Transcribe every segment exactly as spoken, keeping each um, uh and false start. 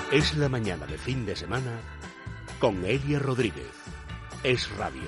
Es la mañana de fin de semana con Elia Rodríguez. Es Radio.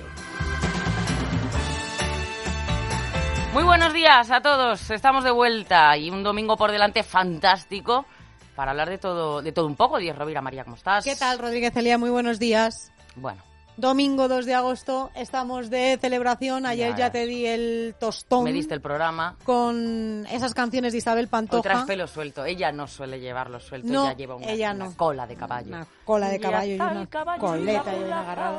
Muy buenos días a todos. Estamos de vuelta y un domingo por delante fantástico para hablar de todo, de todo un poco. Díaz Rovira, María, ¿cómo estás? ¿Qué tal, Rodríguez Elia? Muy buenos días. Bueno. Domingo dos de agosto, estamos de celebración. Ayer ya, ya te di el tostón. Me diste el programa. Con esas canciones de Isabel Pantoja. Hoy traes pelo suelto. Ella no suele llevarlo suelto. No, ella lleva una, ella una no. cola de caballo. Una cola de caballo y, y una coleta y una agarrada.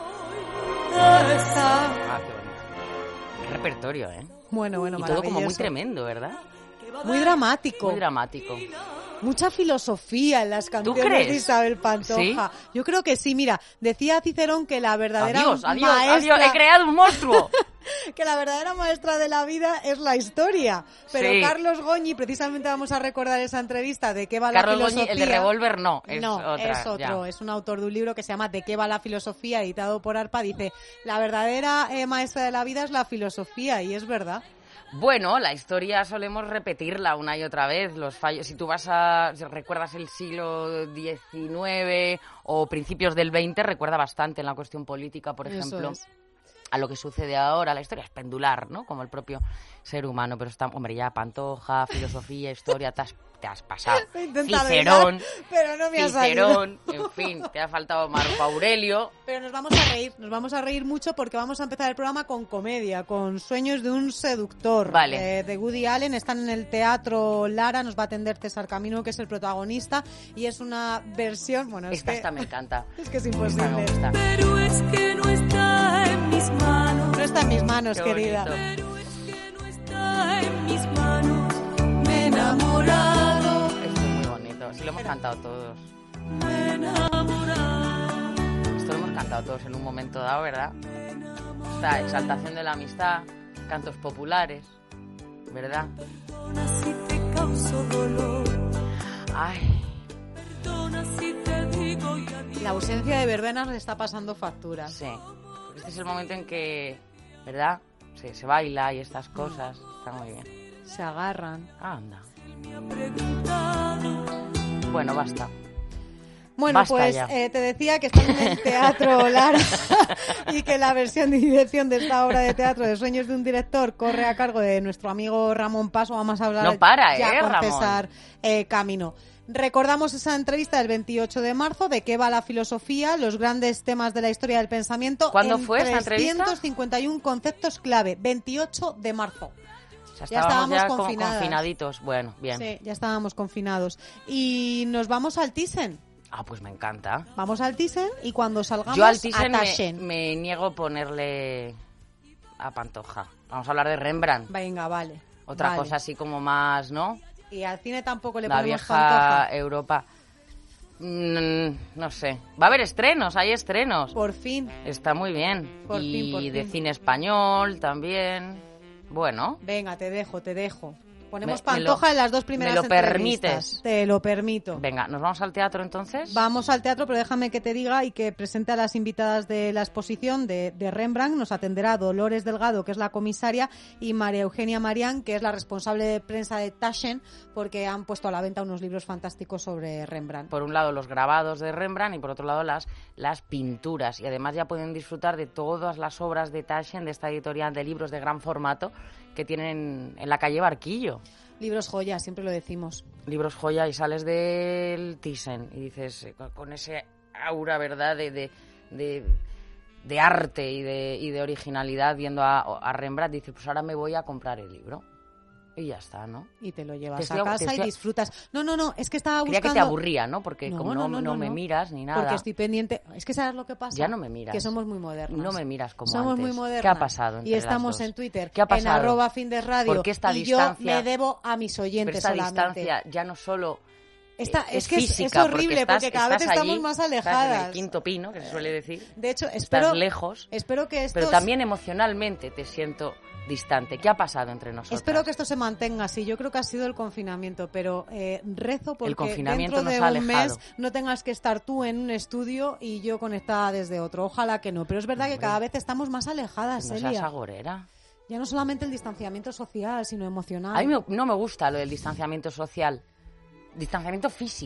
Ah, qué bonito. Qué repertorio, ¿eh? Bueno, bueno, y maravilloso. todo como muy tremendo, ¿verdad? Muy dramático. Muy dramático. Mucha filosofía en las canciones de Isabel Pantoja. ¿Sí? Yo creo que sí. Mira, decía Cicerón que la verdadera adiós, adiós, maestra... Adiós, he creado un monstruo. Que la verdadera maestra de la vida es la historia. Pero sí. Carlos Goñi, precisamente vamos a recordar esa entrevista de qué va Carlos la filosofía. Goñi, el de Revolver no, es no, otra, es otro. Ya. Es un autor de un libro que se llama De qué va la filosofía, editado por ARPA. Dice, la verdadera eh, maestra de la vida es la filosofía, y es verdad. Bueno, la historia solemos repetirla una y otra vez. Los fallos, si tú vas a, si recuerdas el siglo diecinueve o principios del veinte, recuerda bastante en la cuestión política, por ejemplo, es. a lo que sucede ahora. La historia es pendular, ¿no? Como el propio ser humano, pero está, hombre, ya Pantoja, filosofía, historia, te has, te has pasado. Cicerón, pero no me ha Cicerón, en fin, te ha faltado Marco Aurelio. Pero nos vamos a reír, nos vamos a reír mucho porque vamos a empezar el programa con comedia, con Sueños de un seductor. Vale. Eh, de Woody Allen. Están en el Teatro Lara, nos va a atender César Camino, que es el protagonista, y es una versión, bueno, es esta, que... esta me encanta. Es que es imposible. Me gusta. Pero es que no está en mis manos. No está en mis manos, Qué querida. bonito. Pero es que no está en mis manos. Me he enamorado. Esto es muy bonito. Sí, lo hemos cantado todos. Me he enamorado. Esto lo hemos cantado todos en un momento dado, ¿verdad? Esta exaltación de la amistad, cantos populares, ¿verdad? Perdona si te causo dolor. Ay, Perdona si te digo y adiós. La ausencia de verbenas le está pasando factura. sí. Este es el momento en que, ¿verdad? Se, se baila y estas cosas. Está muy bien. Se agarran. Anda. Me ha preguntado. Bueno, basta. Bueno, Basta pues ya. eh, te decía que están en el Teatro Lara y que la versión de dirección de esta obra de teatro de Sueños de un director corre a cargo de nuestro amigo Ramón Paso. Vamos a hablar No para, ya ¿eh, con Ramón? César eh, Camino. Recordamos esa entrevista del veintiocho de marzo, de qué va la filosofía, los grandes temas de la historia del pensamiento. ¿Cuándo en fue esa entrevista? trescientos cincuenta y uno conceptos clave, veintiocho de marzo. O sea, Ya estábamos estábamos ya con- confinadas. confinaditos. Bueno, bien. Sí, ya estábamos confinados. Y nos vamos al Thyssen. Ah, pues me encanta. Vamos al Thyssen y cuando salgamos Yo al Thyssen a me, Taschen. me niego a ponerle a Pantoja. Vamos a hablar de Rembrandt. Venga, vale. Otra vale. cosa así como más, ¿no? Y al cine tampoco le La ponemos vieja Pantoja. Europa. Mm, no sé. Va a haber estrenos, hay estrenos. Por fin. Está muy bien. Por y fin, por de fin. cine español también. Bueno. Venga, te dejo, te dejo. Ponemos Me- me lo- Pantoja en las dos primeras ¿me lo entrevistas. permites? Te lo permito. Venga, ¿nos vamos al teatro entonces? Vamos al teatro, pero déjame que te diga y que presente a las invitadas de la exposición de, de Rembrandt. Nos atenderá Dolores Delgado, que es la comisaria, y María Eugenia Marián, que es la responsable de prensa de Taschen, porque han puesto a la venta unos libros fantásticos sobre Rembrandt. Por un lado los grabados de Rembrandt y por otro lado las, las pinturas. Y además ya pueden disfrutar de todas las obras de Taschen, de esta editorial de libros de gran formato que tienen en la calle Barquillo. Libros joyas, siempre lo decimos. Libros joya, y sales del Thyssen y dices, eh, con- con ese aura, ¿verdad?, de, de, de, de arte y de, y de originalidad viendo a, a Rembrandt, dices, pues ahora me voy a comprar el libro. Y ya está, ¿no? Y te lo llevas Te estoy- a te casa estoy- y disfrutas. No, no, no, es que estaba Creía buscando... que te aburría, ¿no? Porque No, como no, no, no, no no, me no. miras ni nada. Porque estoy pendiente... Es que ¿sabes lo que pasa? Ya no me miras. Que somos muy modernas. No me miras como Somos antes. muy modernas. ¿Qué ha pasado entre Y estamos las dos? en Twitter, ¿Qué ha pasado? en arroba fin de radio. ¿Por qué esta y distancia? yo me debo a mis Pero oyentes esta solamente. distancia ya no solo Esta, eh, es, que es- física, es horrible estás- porque cada vez estás estamos allí, más estás en alejadas. el quinto pino, que se suele decir. De hecho, espero, Estás lejos, espero que esto pero también emocionalmente te siento distante. ¿Qué ha pasado entre nosotros? espero que esto se mantenga así. Yo creo que ha sido el confinamiento, pero eh, rezo porque El confinamiento dentro de nos ha un alejado. mes no tengas que estar tú en un estudio y yo conectada desde otro. Ojalá que no. Pero es verdad que Hombre. cada vez estamos más alejadas, No seas Celia. agorera. Ya no solamente el distanciamiento social, sino emocional. A mí me- no me gusta lo del distanciamiento social. Distanciamiento físico.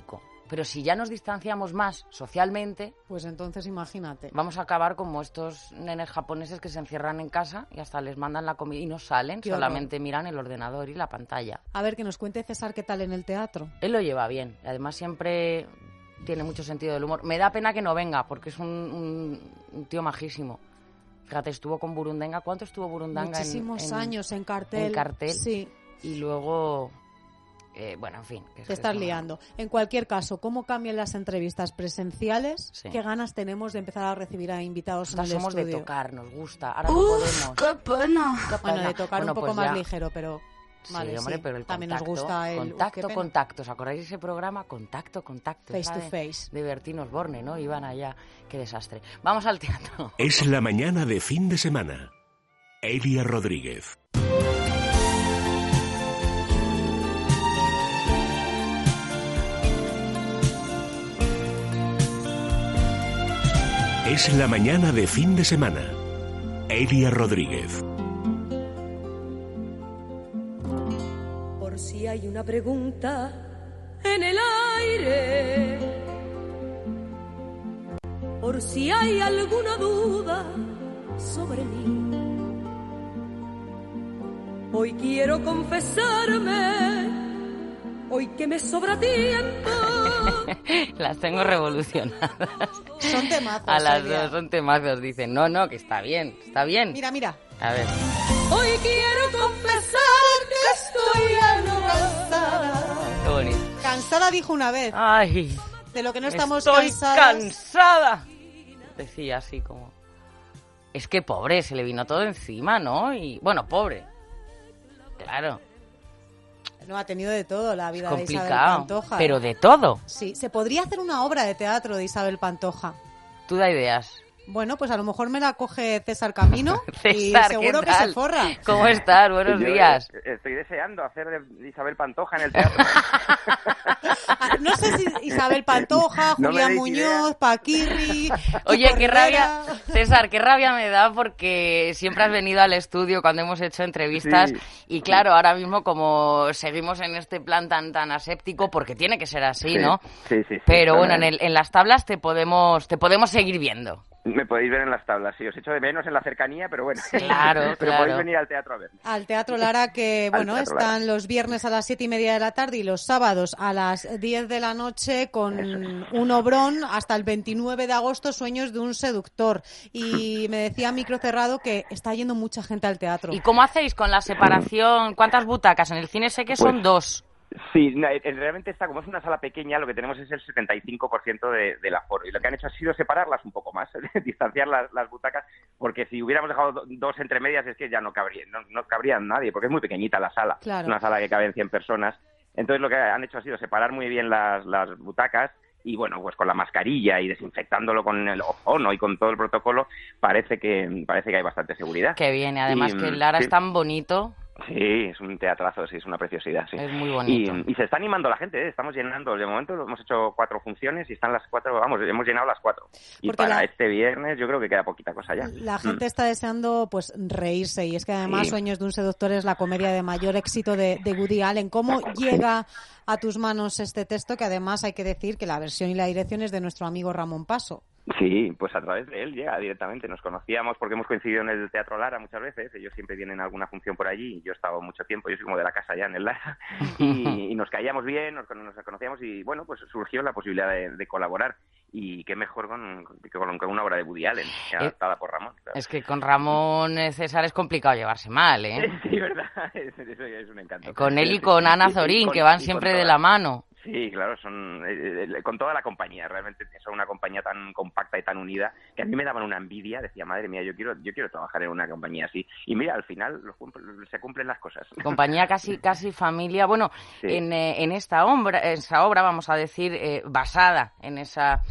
Pero si ya nos distanciamos más socialmente, Pues entonces imagínate. vamos a acabar como estos nenes japoneses que se encierran en casa y hasta les mandan la comida y no salen, Qué solamente horror. miran el ordenador y la pantalla. A ver, que nos cuente César qué tal en el teatro. Él lo lleva bien, y además siempre tiene mucho sentido del humor. Me da pena que no venga, porque es un, un, un tío majísimo. Fíjate, estuvo con Burundanga. ¿Cuánto estuvo Burundanga? en- Muchísimos en, años en cartel. en cartel. Sí, Y luego, eh, bueno, en fin. que es te que estás es una- liando. En cualquier caso, ¿cómo cambian las entrevistas presenciales? Sí. ¿Qué ganas tenemos de empezar a recibir a invitados Nosotras en el somos de estudio? tocar, nos gusta. Ahora no podemos. ¡Qué pena! Qué Bueno, de pena. tocar Bueno, un poco pues más ya- ligero, pero... Sí, Vale, hombre, sí. pero el También contacto, nos gusta el... Uf, qué contacto, pena. contacto. ¿Os acordáis de ese programa? Contacto, contacto. Face Era to de- face. De Bertín Osborne, ¿no? Iban allá. Qué desastre. Vamos al teatro. Es la mañana de fin de semana. Elia Rodríguez. Es la mañana de fin de semana. Elia Rodríguez. Por si hay una pregunta en el aire, por si hay alguna duda sobre mí, hoy quiero confesarme, hoy que me sobra tiempo. Las tengo revolucionadas. Son temazos, A las Elia. dos son temazos. Dicen, no, no, que está bien, está bien. Mira, mira. A ver. Hoy quiero confesar que estoy algo cansada. Qué bonito. Cansada dijo una vez. Ay, De lo que no estamos estoy cansadas. cansada. Decía así como... Es que pobre, se le vino todo encima, ¿no? Y bueno, pobre. Claro, No, ha tenido de todo la es vida de Isabel complicado. Pantoja. Pero de todo. Sí, se podría hacer una obra de teatro de Isabel Pantoja. Tú da ideas. Bueno, pues a lo mejor me la coge César Camino y César, ¿qué seguro que tal? se forra. ¿Cómo estás? Buenos Yo, días. eh, Estoy deseando hacer de Isabel Pantoja en el teatro. Ah, No sé si Isabel Pantoja, No me Julián deis Muñoz, idea. Paquirri... Oye, Kiko qué Rivera. rabia, César, qué rabia me da porque siempre has venido al estudio cuando hemos hecho entrevistas Sí. y claro, ahora mismo como seguimos en este plan tan tan aséptico, porque tiene que ser así, Sí, ¿no? sí, sí, sí. Pero No, bueno, no. en, el, en las tablas te podemos te podemos seguir viendo. Me podéis ver en las tablas, sí, os echo de menos en la cercanía, pero bueno. Claro, pero claro. podéis venir al teatro a ver. Al Teatro Lara, que Al bueno, Teatro están los viernes a las siete y media de la tarde y los sábados a las diez de la noche con un obrón hasta el veintinueve de agosto, Sueños de un seductor. Y me decía a micro cerrado que está yendo mucha gente al teatro. ¿Y cómo hacéis con la separación? ¿Cuántas butacas? En el cine sé que son Pues- dos. Sí, no, eh, realmente está, como es una sala pequeña, lo que tenemos es el setenta y cinco por ciento de, del aforo. Y lo que han hecho ha sido separarlas un poco más, distanciar las, las butacas, porque si hubiéramos dejado do- dos entre medias es que ya no cabría, no, no cabría nadie, porque es muy pequeñita la sala. Claro. Es una sala que caben cien personas. Entonces lo que han hecho ha sido separar muy bien las, las butacas y bueno, pues con la mascarilla y desinfectándolo con el ozono y con todo el protocolo, parece que parece que hay bastante seguridad. Que viene, además Y, que el Lara sí. es tan bonito, Sí, es un teatrazo, sí, es una preciosidad, sí. es muy Y, bonito. y se está animando la gente, ¿eh? Estamos llenando. De momento hemos hecho cuatro funciones y están las cuatro, vamos, hemos llenado las cuatro. Y Porque para la- este viernes yo creo que queda poquita cosa ya. La gente Mm. está deseando pues reírse y es que además Sí. Sueños de un seductor es la comedia de mayor éxito de, de Woody Allen. ¿Cómo llega a tus manos este texto? Que además hay que decir que la versión y la dirección es de nuestro amigo Ramón Paso. Sí, pues a través de él llega directamente. Nos conocíamos porque hemos coincidido en el Teatro Lara muchas veces. Ellos siempre vienen a alguna función por allí y yo he estado mucho tiempo. Yo soy como de la casa ya en el Lara. Y, y nos caíamos bien, nos, nos conocíamos y bueno, pues surgió la posibilidad de, de colaborar. Y qué mejor con, con, con una obra de Woody Allen, adaptada por Ramón. Claro. Es que con Ramón eh, César es complicado llevarse mal, ¿eh? Sí, verdad. Eso es un encanto. Con él y con Ana Y- y Zorín, con- que van y con siempre toda- de la mano. Sí, claro, son eh, eh, con toda la compañía, realmente son una compañía tan compacta y tan unida que a mí me daban una envidia, decía, madre mía, yo quiero yo quiero trabajar en una compañía así. Y mira, al final los cum- se cumplen las cosas. Compañía casi casi familia. Bueno, Sí. en, eh, en esta obra, esa obra, vamos a decir, eh, basada en esa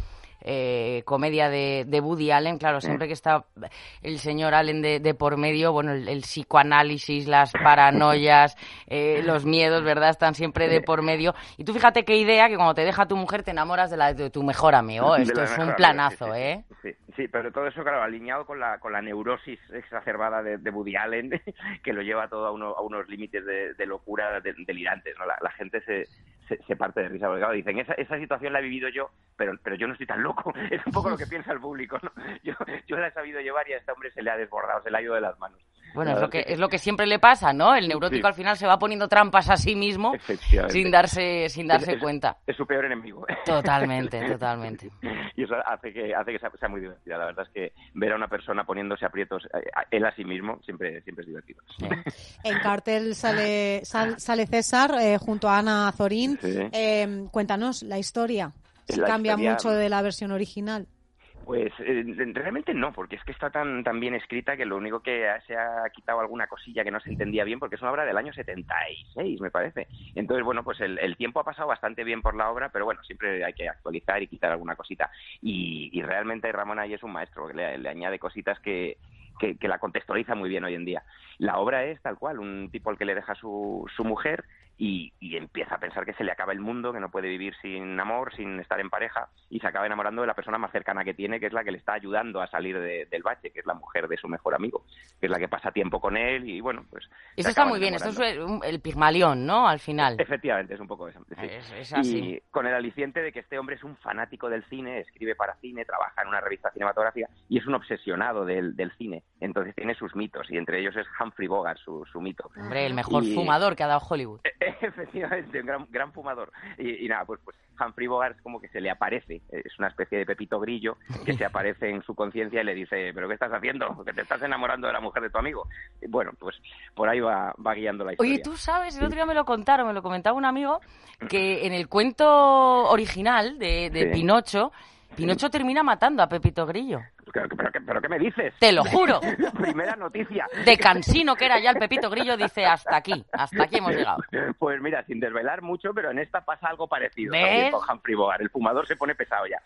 eh, comedia de, de Woody Allen, claro, siempre que está el señor Allen de, de por medio, bueno, el, el psicoanálisis, las paranoias, eh, los miedos, ¿verdad? Están siempre de por medio. Y tú fíjate qué idea que cuando te deja tu mujer te enamoras de la de tu mejor amigo. De Esto la es mejor un amiga, planazo, sí, sí, ¿eh? Sí, sí, pero todo eso, claro, alineado con la con la neurosis exacerbada de, de Woody Allen, que lo lleva todo a, uno, a unos límites de, de locura de- delirantes, ¿no? La, la gente se, se, se parte de risa, porque claro, dicen, esa, esa situación la he vivido yo, pero pero yo no estoy tan loco. Es un poco lo que piensa el público, ¿no? Yo, yo la he sabido llevar y a este hombre se le ha desbordado, se le ha ido de las manos. Bueno, es lo que, es lo que siempre le pasa, ¿no? El neurótico sí. al final se va poniendo trampas a sí mismo sin darse sin darse es, es, cuenta. Es su peor enemigo. Totalmente, totalmente. Y eso hace que hace que sea, sea muy divertida. La verdad es que ver a una persona poniéndose aprietos a él a sí mismo siempre siempre es divertido. Sí. En Cartel sale sal, sale César eh, junto a Ana Zorín. Sí. Eh, cuéntanos la historia. Si cambia historia... mucho de la versión original. Pues eh, realmente no, porque es que está tan, tan bien escrita que lo único que se ha quitado alguna cosilla que no se entendía bien, porque es una obra del año setenta y seis, me parece. Entonces, bueno, pues el, el tiempo ha pasado bastante bien por la obra, pero bueno, siempre hay que actualizar y quitar alguna cosita. Y, y realmente Ramón ahí es un maestro, porque le, le añade cositas que... Que, que la contextualiza muy bien hoy en día. La obra es tal cual, un tipo al que le deja su, su mujer y, y empieza a pensar que se le acaba el mundo, que no puede vivir sin amor, sin estar en pareja, y se acaba enamorando de la persona más cercana que tiene, que es la que le está ayudando a salir de, del bache, que es la mujer de su mejor amigo, que es la que pasa tiempo con él y bueno, pues... Eso está muy bien, esto es el, el Pigmalión, ¿no? Al final. Efectivamente, es un poco eso. Sí. Es, es así. Y con el aliciente de que este hombre es un fanático del cine, escribe para cine, trabaja en una revista cinematográfica y es un obsesionado del, del cine. Entonces tiene sus mitos, y entre ellos es Humphrey Bogart, su, su mito. Hombre, el mejor y... fumador que ha dado Hollywood. Efectivamente, un gran, gran fumador. Y, y nada, pues, pues Humphrey Bogart es como que se le aparece, es una especie de Pepito Grillo que se aparece en su conciencia y le dice, ¿pero qué estás haciendo? Que te estás enamorando de la mujer de tu amigo. Y bueno, pues por ahí va, va guiando la historia. Oye, tú sabes, el otro día me lo contaron, me lo comentaba un amigo, que en el cuento original de, de sí. Pinocho, Pinocho termina matando a Pepito Grillo. ¿Pero, pero, pero, ¿pero qué me dices? Te lo juro. Primera noticia. De cansino que era ya el Pepito Grillo, dice, hasta aquí, hasta aquí hemos llegado. Pues mira, sin desvelar mucho, pero en esta pasa algo parecido. ¿Ves? Con Humphrey Bogart. El fumador se pone pesado ya.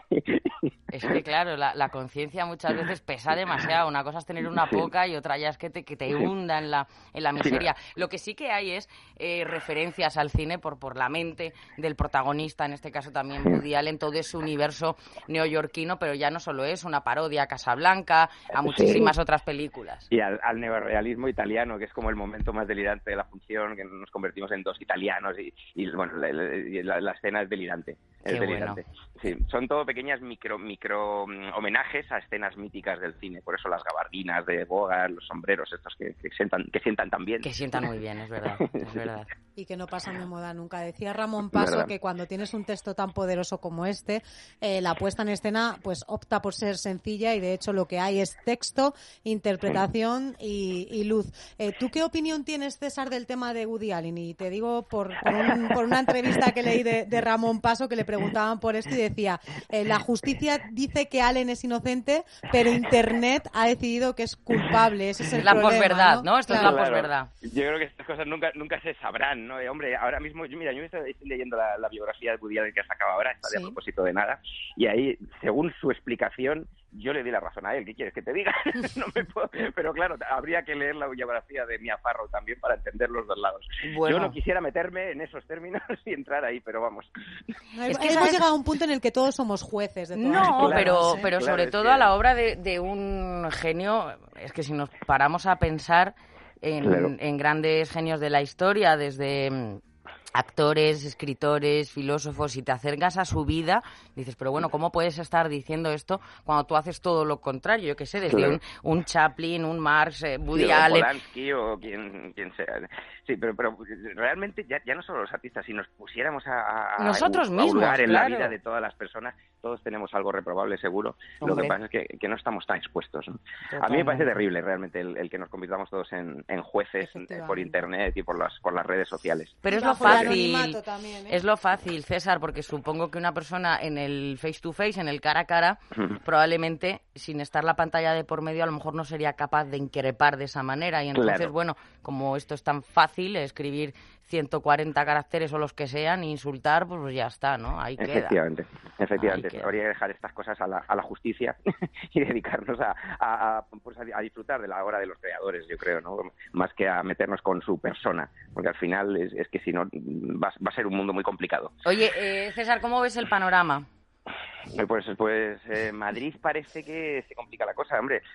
Es que, claro, la, la conciencia muchas veces pesa demasiado. Una cosa es tener una poca y otra ya es que te, que te hunda en la, en la miseria. Lo que sí que hay es eh, referencias al cine por, por la mente del protagonista, en este caso también Woody Allen, todo ese universo neoyorquino, pero ya no solo es una parodia a Casablanca, a muchísimas sí. otras películas. Y al, al neorrealismo italiano, que es como el momento más delirante de la función, que nos convertimos en dos italianos y, y bueno, la, la, la escena es delirante. Es Qué delirante. Bueno. Sí, son todo pequeñas micro, micro um, homenajes a escenas míticas del cine, por eso las gabardinas de Bogart, los sombreros estos que, que, sientan, que sientan tan bien. Que sientan muy bien, es verdad, es verdad. Y que no pasan de moda nunca. Decía Ramón Paso que cuando tienes un texto tan poderoso como este, eh, la puesta en escena pues opta por ser sencilla y de hecho lo que hay es texto, interpretación y, y luz. Eh, ¿Tú qué opinión tienes, César, del tema de Woody Allen? Y te digo por, por, un, por una entrevista que leí de, de Ramón Paso que le preguntaban por esto y decía, eh, la justicia dice que Allen es inocente, pero Internet ha decidido que es culpable. Ese es el la problema, posverdad, ¿no? ¿no? Esto claro. es la posverdad. Yo creo que estas cosas nunca nunca se sabrán, ¿no? Eh, hombre, ahora mismo, yo, mira, yo estoy, estoy leyendo la, la biografía de Woody Allen que ha sacado ahora, está de sí. a propósito de nada, y ahí, según su explicación, yo le di la razón a él. ¿Qué quieres que te diga? No me puedo... Pero claro, habría que leer la biografía de Mia Farrow también para entender los dos lados. Bueno. Yo no quisiera meterme en esos términos y entrar ahí, pero vamos. Es que hemos ¿sabes? llegado a un punto en el que todos somos jueces de todas No, las pero, cosas, ¿eh? pero claro, sobre es todo que... a la obra de, de un genio, es que si nos paramos a pensar en, claro. en grandes genios de la historia, desde... actores, escritores, filósofos, y te acercas a su vida, dices, pero bueno, ¿cómo puedes estar diciendo esto cuando tú haces todo lo contrario? Yo qué sé, desde claro. un, un Chaplin, un Marx, eh, Woody sí, Allen... Polanski o quien, quien sea. Sí, pero, pero realmente ya, ya no solo los artistas, si nos pusiéramos a, a, Nosotros a mismos, en claro. la vida de todas las personas, todos tenemos algo reprobable seguro. Hombre. Lo que pasa es que, que no estamos tan expuestos, ¿no? A mí me parece terrible realmente el, el que nos convirtamos todos en, en jueces por internet y por las, por las redes sociales. Pero es lo fácil, también, ¿eh? Es lo fácil, César, porque supongo que una persona en el face to face, en el cara a cara, probablemente sin estar la pantalla de por medio a lo mejor no sería capaz de increpar de esa manera y entonces, claro. bueno, como esto es tan fácil, escribir ciento cuarenta caracteres o los que sean, insultar, pues ya está, ¿no? Ahí queda. Efectivamente, efectivamente. Ahí Habría que dejar estas cosas a la, a la justicia y dedicarnos a, a, a, pues a, a disfrutar de la obra de los creadores, yo creo, ¿no? Más que a meternos con su persona, porque al final es, es que si no va, va a ser un mundo muy complicado. Oye, eh, César, ¿cómo ves el panorama? Pues, pues eh, Madrid parece que se complica la cosa, hombre.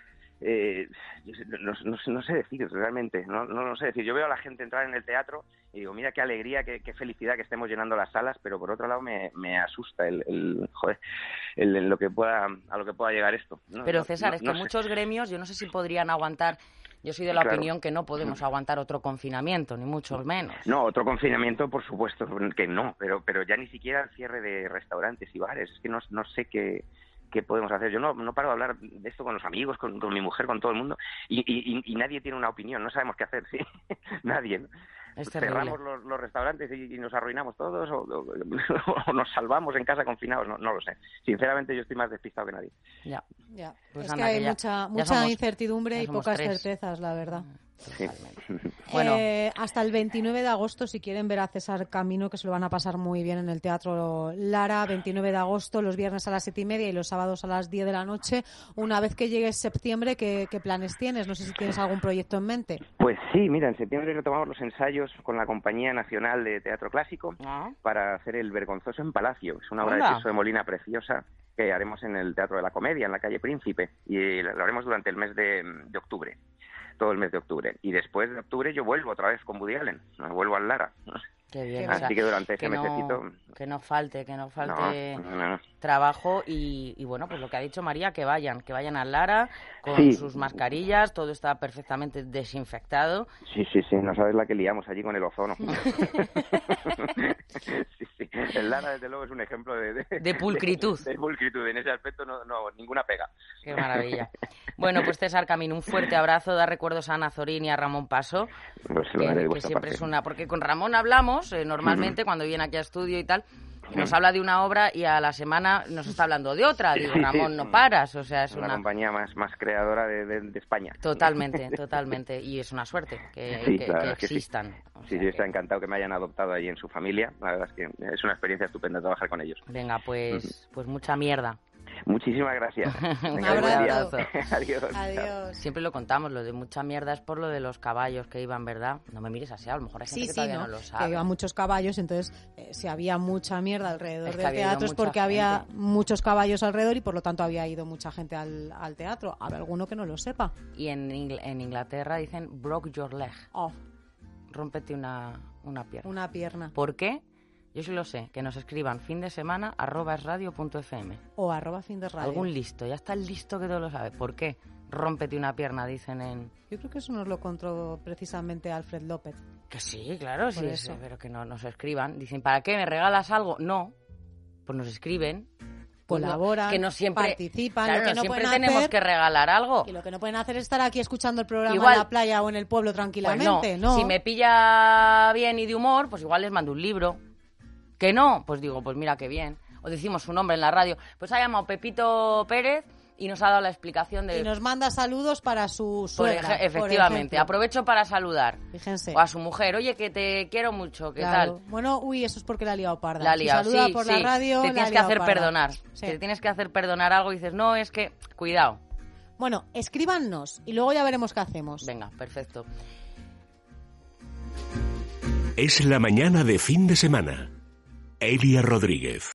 Eh, no, no, no sé decir realmente, no, no, no sé decir. Yo veo a la gente entrar en el teatro y digo, mira qué alegría, qué, qué felicidad que estemos llenando las salas, pero por otro lado me, me asusta el, el joder, el, el lo que pueda, a lo que pueda llegar esto. No, pero no, César, no, es que no sé. muchos gremios, yo no sé si podrían aguantar. Yo soy de la Claro. opinión que no podemos aguantar otro confinamiento, ni mucho menos. No, otro confinamiento, por supuesto que no, pero pero ya ni siquiera el cierre de restaurantes y bares. Es que no, no sé qué, qué podemos hacer. Yo no, no paro de hablar de esto con los amigos, con, con mi mujer, con todo el mundo, y, y, y nadie tiene una opinión, no sabemos qué hacer, ¿sí? Nadie, ¿no? Es terrible. Cerramos los, los restaurantes y, y nos arruinamos todos, o, o, o nos salvamos en casa confinados, no, no lo sé. Sinceramente, yo estoy más despistado que nadie. Ya. Ya. Pues es anda, que hay que ya- mucha, ya mucha somos- incertidumbre ya y somos pocas tres. certezas, la verdad. Sí. Bueno. Eh, hasta el veintinueve de agosto, si quieren ver a César Camino, que se lo van a pasar muy bien en el Teatro Lara, veintinueve de agosto, los viernes a las siete y media y los sábados a las diez de la noche. Una vez que llegue septiembre, ¿qué, qué planes tienes? No sé si tienes algún proyecto en mente. Pues sí, mira, en septiembre retomamos los ensayos con la Compañía Nacional de Teatro Clásico Ah. para hacer El Vergonzoso en Palacio. Es una obra Anda. de Tirso de Molina preciosa que haremos en el Teatro de la Comedia, en la calle Príncipe, y lo haremos durante el mes de, de octubre, todo el mes de octubre. Y después de octubre yo vuelvo otra vez con Woody Allen, vuelvo al Lara. Qué bien. Así o sea, que durante ese que no, mesecito- que no falte, que no falte No, no, no. trabajo y, y bueno, pues lo que ha dicho María, que vayan, que vayan al Lara con Sí. sus mascarillas, todo está perfectamente desinfectado. Sí, sí, sí, no sabes la que liamos allí con el ozono. Sí, sí. El Lara, desde luego, es un ejemplo de... De, De pulcritud. De, de pulcritud, en ese aspecto no, no ninguna pega. Qué maravilla. Bueno, pues César Camino, un fuerte abrazo, da recuerdos a Ana Zorín y a Ramón Paso, Pues lo que, haré de que vuestra siempre parte. es una... Porque con Ramón hablamos eh, normalmente cuando viene aquí a estudio y tal, y nos habla de una obra y a la semana nos está hablando de otra. Digo, Sí, sí, Ramón, sí. no paras, o sea, es La una... compañía más, más creadora de, de, de España. Totalmente, totalmente. Y es una suerte que, Sí, que- la que verdad es que sí. existan. O Sí, sea yo que- estoy encantado que me hayan adoptado ahí en su familia. La verdad es que es una experiencia estupenda trabajar con ellos. Venga, pues, pues mucha mierda. Muchísimas gracias. Un Venga, buen día. abrazo. Adiós. Adiós. Siempre lo contamos, lo de mucha mierda es por lo de los caballos que iban, ¿verdad? No me mires así, a lo mejor hay gente Sí, que sí, todavía ¿no? no, lo Que sabe. iban muchos caballos, entonces eh, si había mucha mierda alrededor Es que del había ido teatro es mucha porque había gente. muchos caballos alrededor y por lo tanto había ido mucha gente al, al teatro. Habrá alguno que no lo sepa. Y en, Ingl- en Inglaterra dicen broke your leg, Oh, rómpete una, una pierna. una pierna. ¿Por qué? Yo sí lo sé, que nos escriban fin de semana arroba esradio punto f m. O arroba fin de radio. Algún listo, ya está el listo que todo lo sabe. ¿Por qué? Rómpete una pierna, dicen en... Yo creo que eso nos lo contó precisamente Alfred López. Que sí, claro, Por sí, eso. sí, pero que no nos escriban. Dicen, ¿para qué? ¿Me regalas algo? No, pues nos escriben. Pues no, Colaboran, que no siempre, participan, claro, lo que no no siempre pueden tenemos hacer- que regalar algo. Y lo que no pueden hacer es estar aquí escuchando el programa Igual- en la playa o en el pueblo Pues tranquilamente, no. ¿no? Si me pilla bien y de humor, pues igual les mando un libro. Que no, pues digo, pues mira qué bien. O decimos su nombre en la radio. Pues ha llamado Pepito Pérez y nos ha dado la explicación de... Y nos manda saludos para su por suegra, eje- por efectivamente, ejemplo. aprovecho para saludar. Fíjense. O a su mujer, oye, que te quiero mucho, ¿qué Claro. tal? Bueno, uy, eso es porque la ha liado parda. La ha Si liado, saluda sí, por sí. la radio, Te la ha tienes que liado hacer parda. perdonar. Sí. Te tienes que hacer perdonar algo y dices, no, es que, cuidado. Bueno, escríbanos y luego ya veremos qué hacemos. Venga, perfecto. Es la mañana de fin de semana. Elia Rodríguez.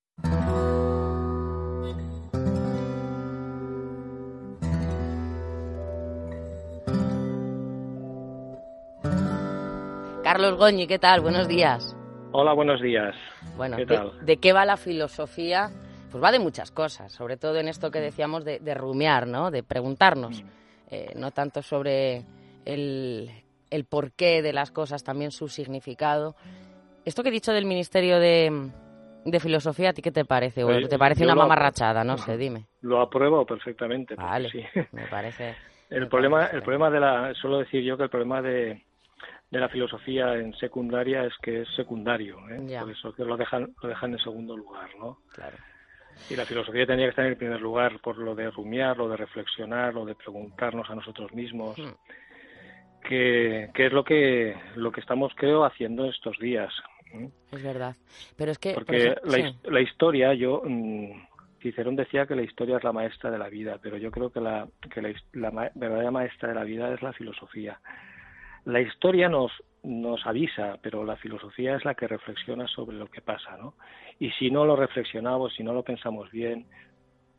Carlos Goñi, ¿qué tal? Buenos días. Hola, buenos días. Bueno, ¿Qué ¿de, tal? de qué va la filosofía? Pues va de muchas cosas, sobre todo en esto que decíamos de, de rumiar, ¿no? De preguntarnos, eh, no tanto sobre el, el porqué de las cosas, también su significado. Esto que he dicho del Ministerio de, de Filosofía, ¿a ti qué te parece? ¿O Eh, te parece yo una lo- mamarrachada? No sé, dime. Lo apruebo perfectamente. porque Vale, sí. me parece... El me problema, parece el problema de la, suelo decir yo que el problema de, de la filosofía en secundaria es que es secundario, ¿eh? Ya. Por eso que lo dejan, lo dejan en segundo lugar, ¿no? Claro. Y la filosofía tendría que estar en el primer lugar por lo de rumiar, lo de reflexionar, lo de preguntarnos a nosotros mismos, Hmm. que, que es lo que, lo que estamos, creo, haciendo estos días. ¿eh? Es verdad. Pero es que... por Porque ejemplo, la, sí. his- la historia, yo, mm, Cicerón decía que la historia es la maestra de la vida, pero yo creo que la, que la, his- la ma- verdadera maestra de la vida es la filosofía. La historia nos, nos avisa, pero la filosofía es la que reflexiona sobre lo que pasa, ¿no? Y si no lo reflexionamos, si no lo pensamos bien,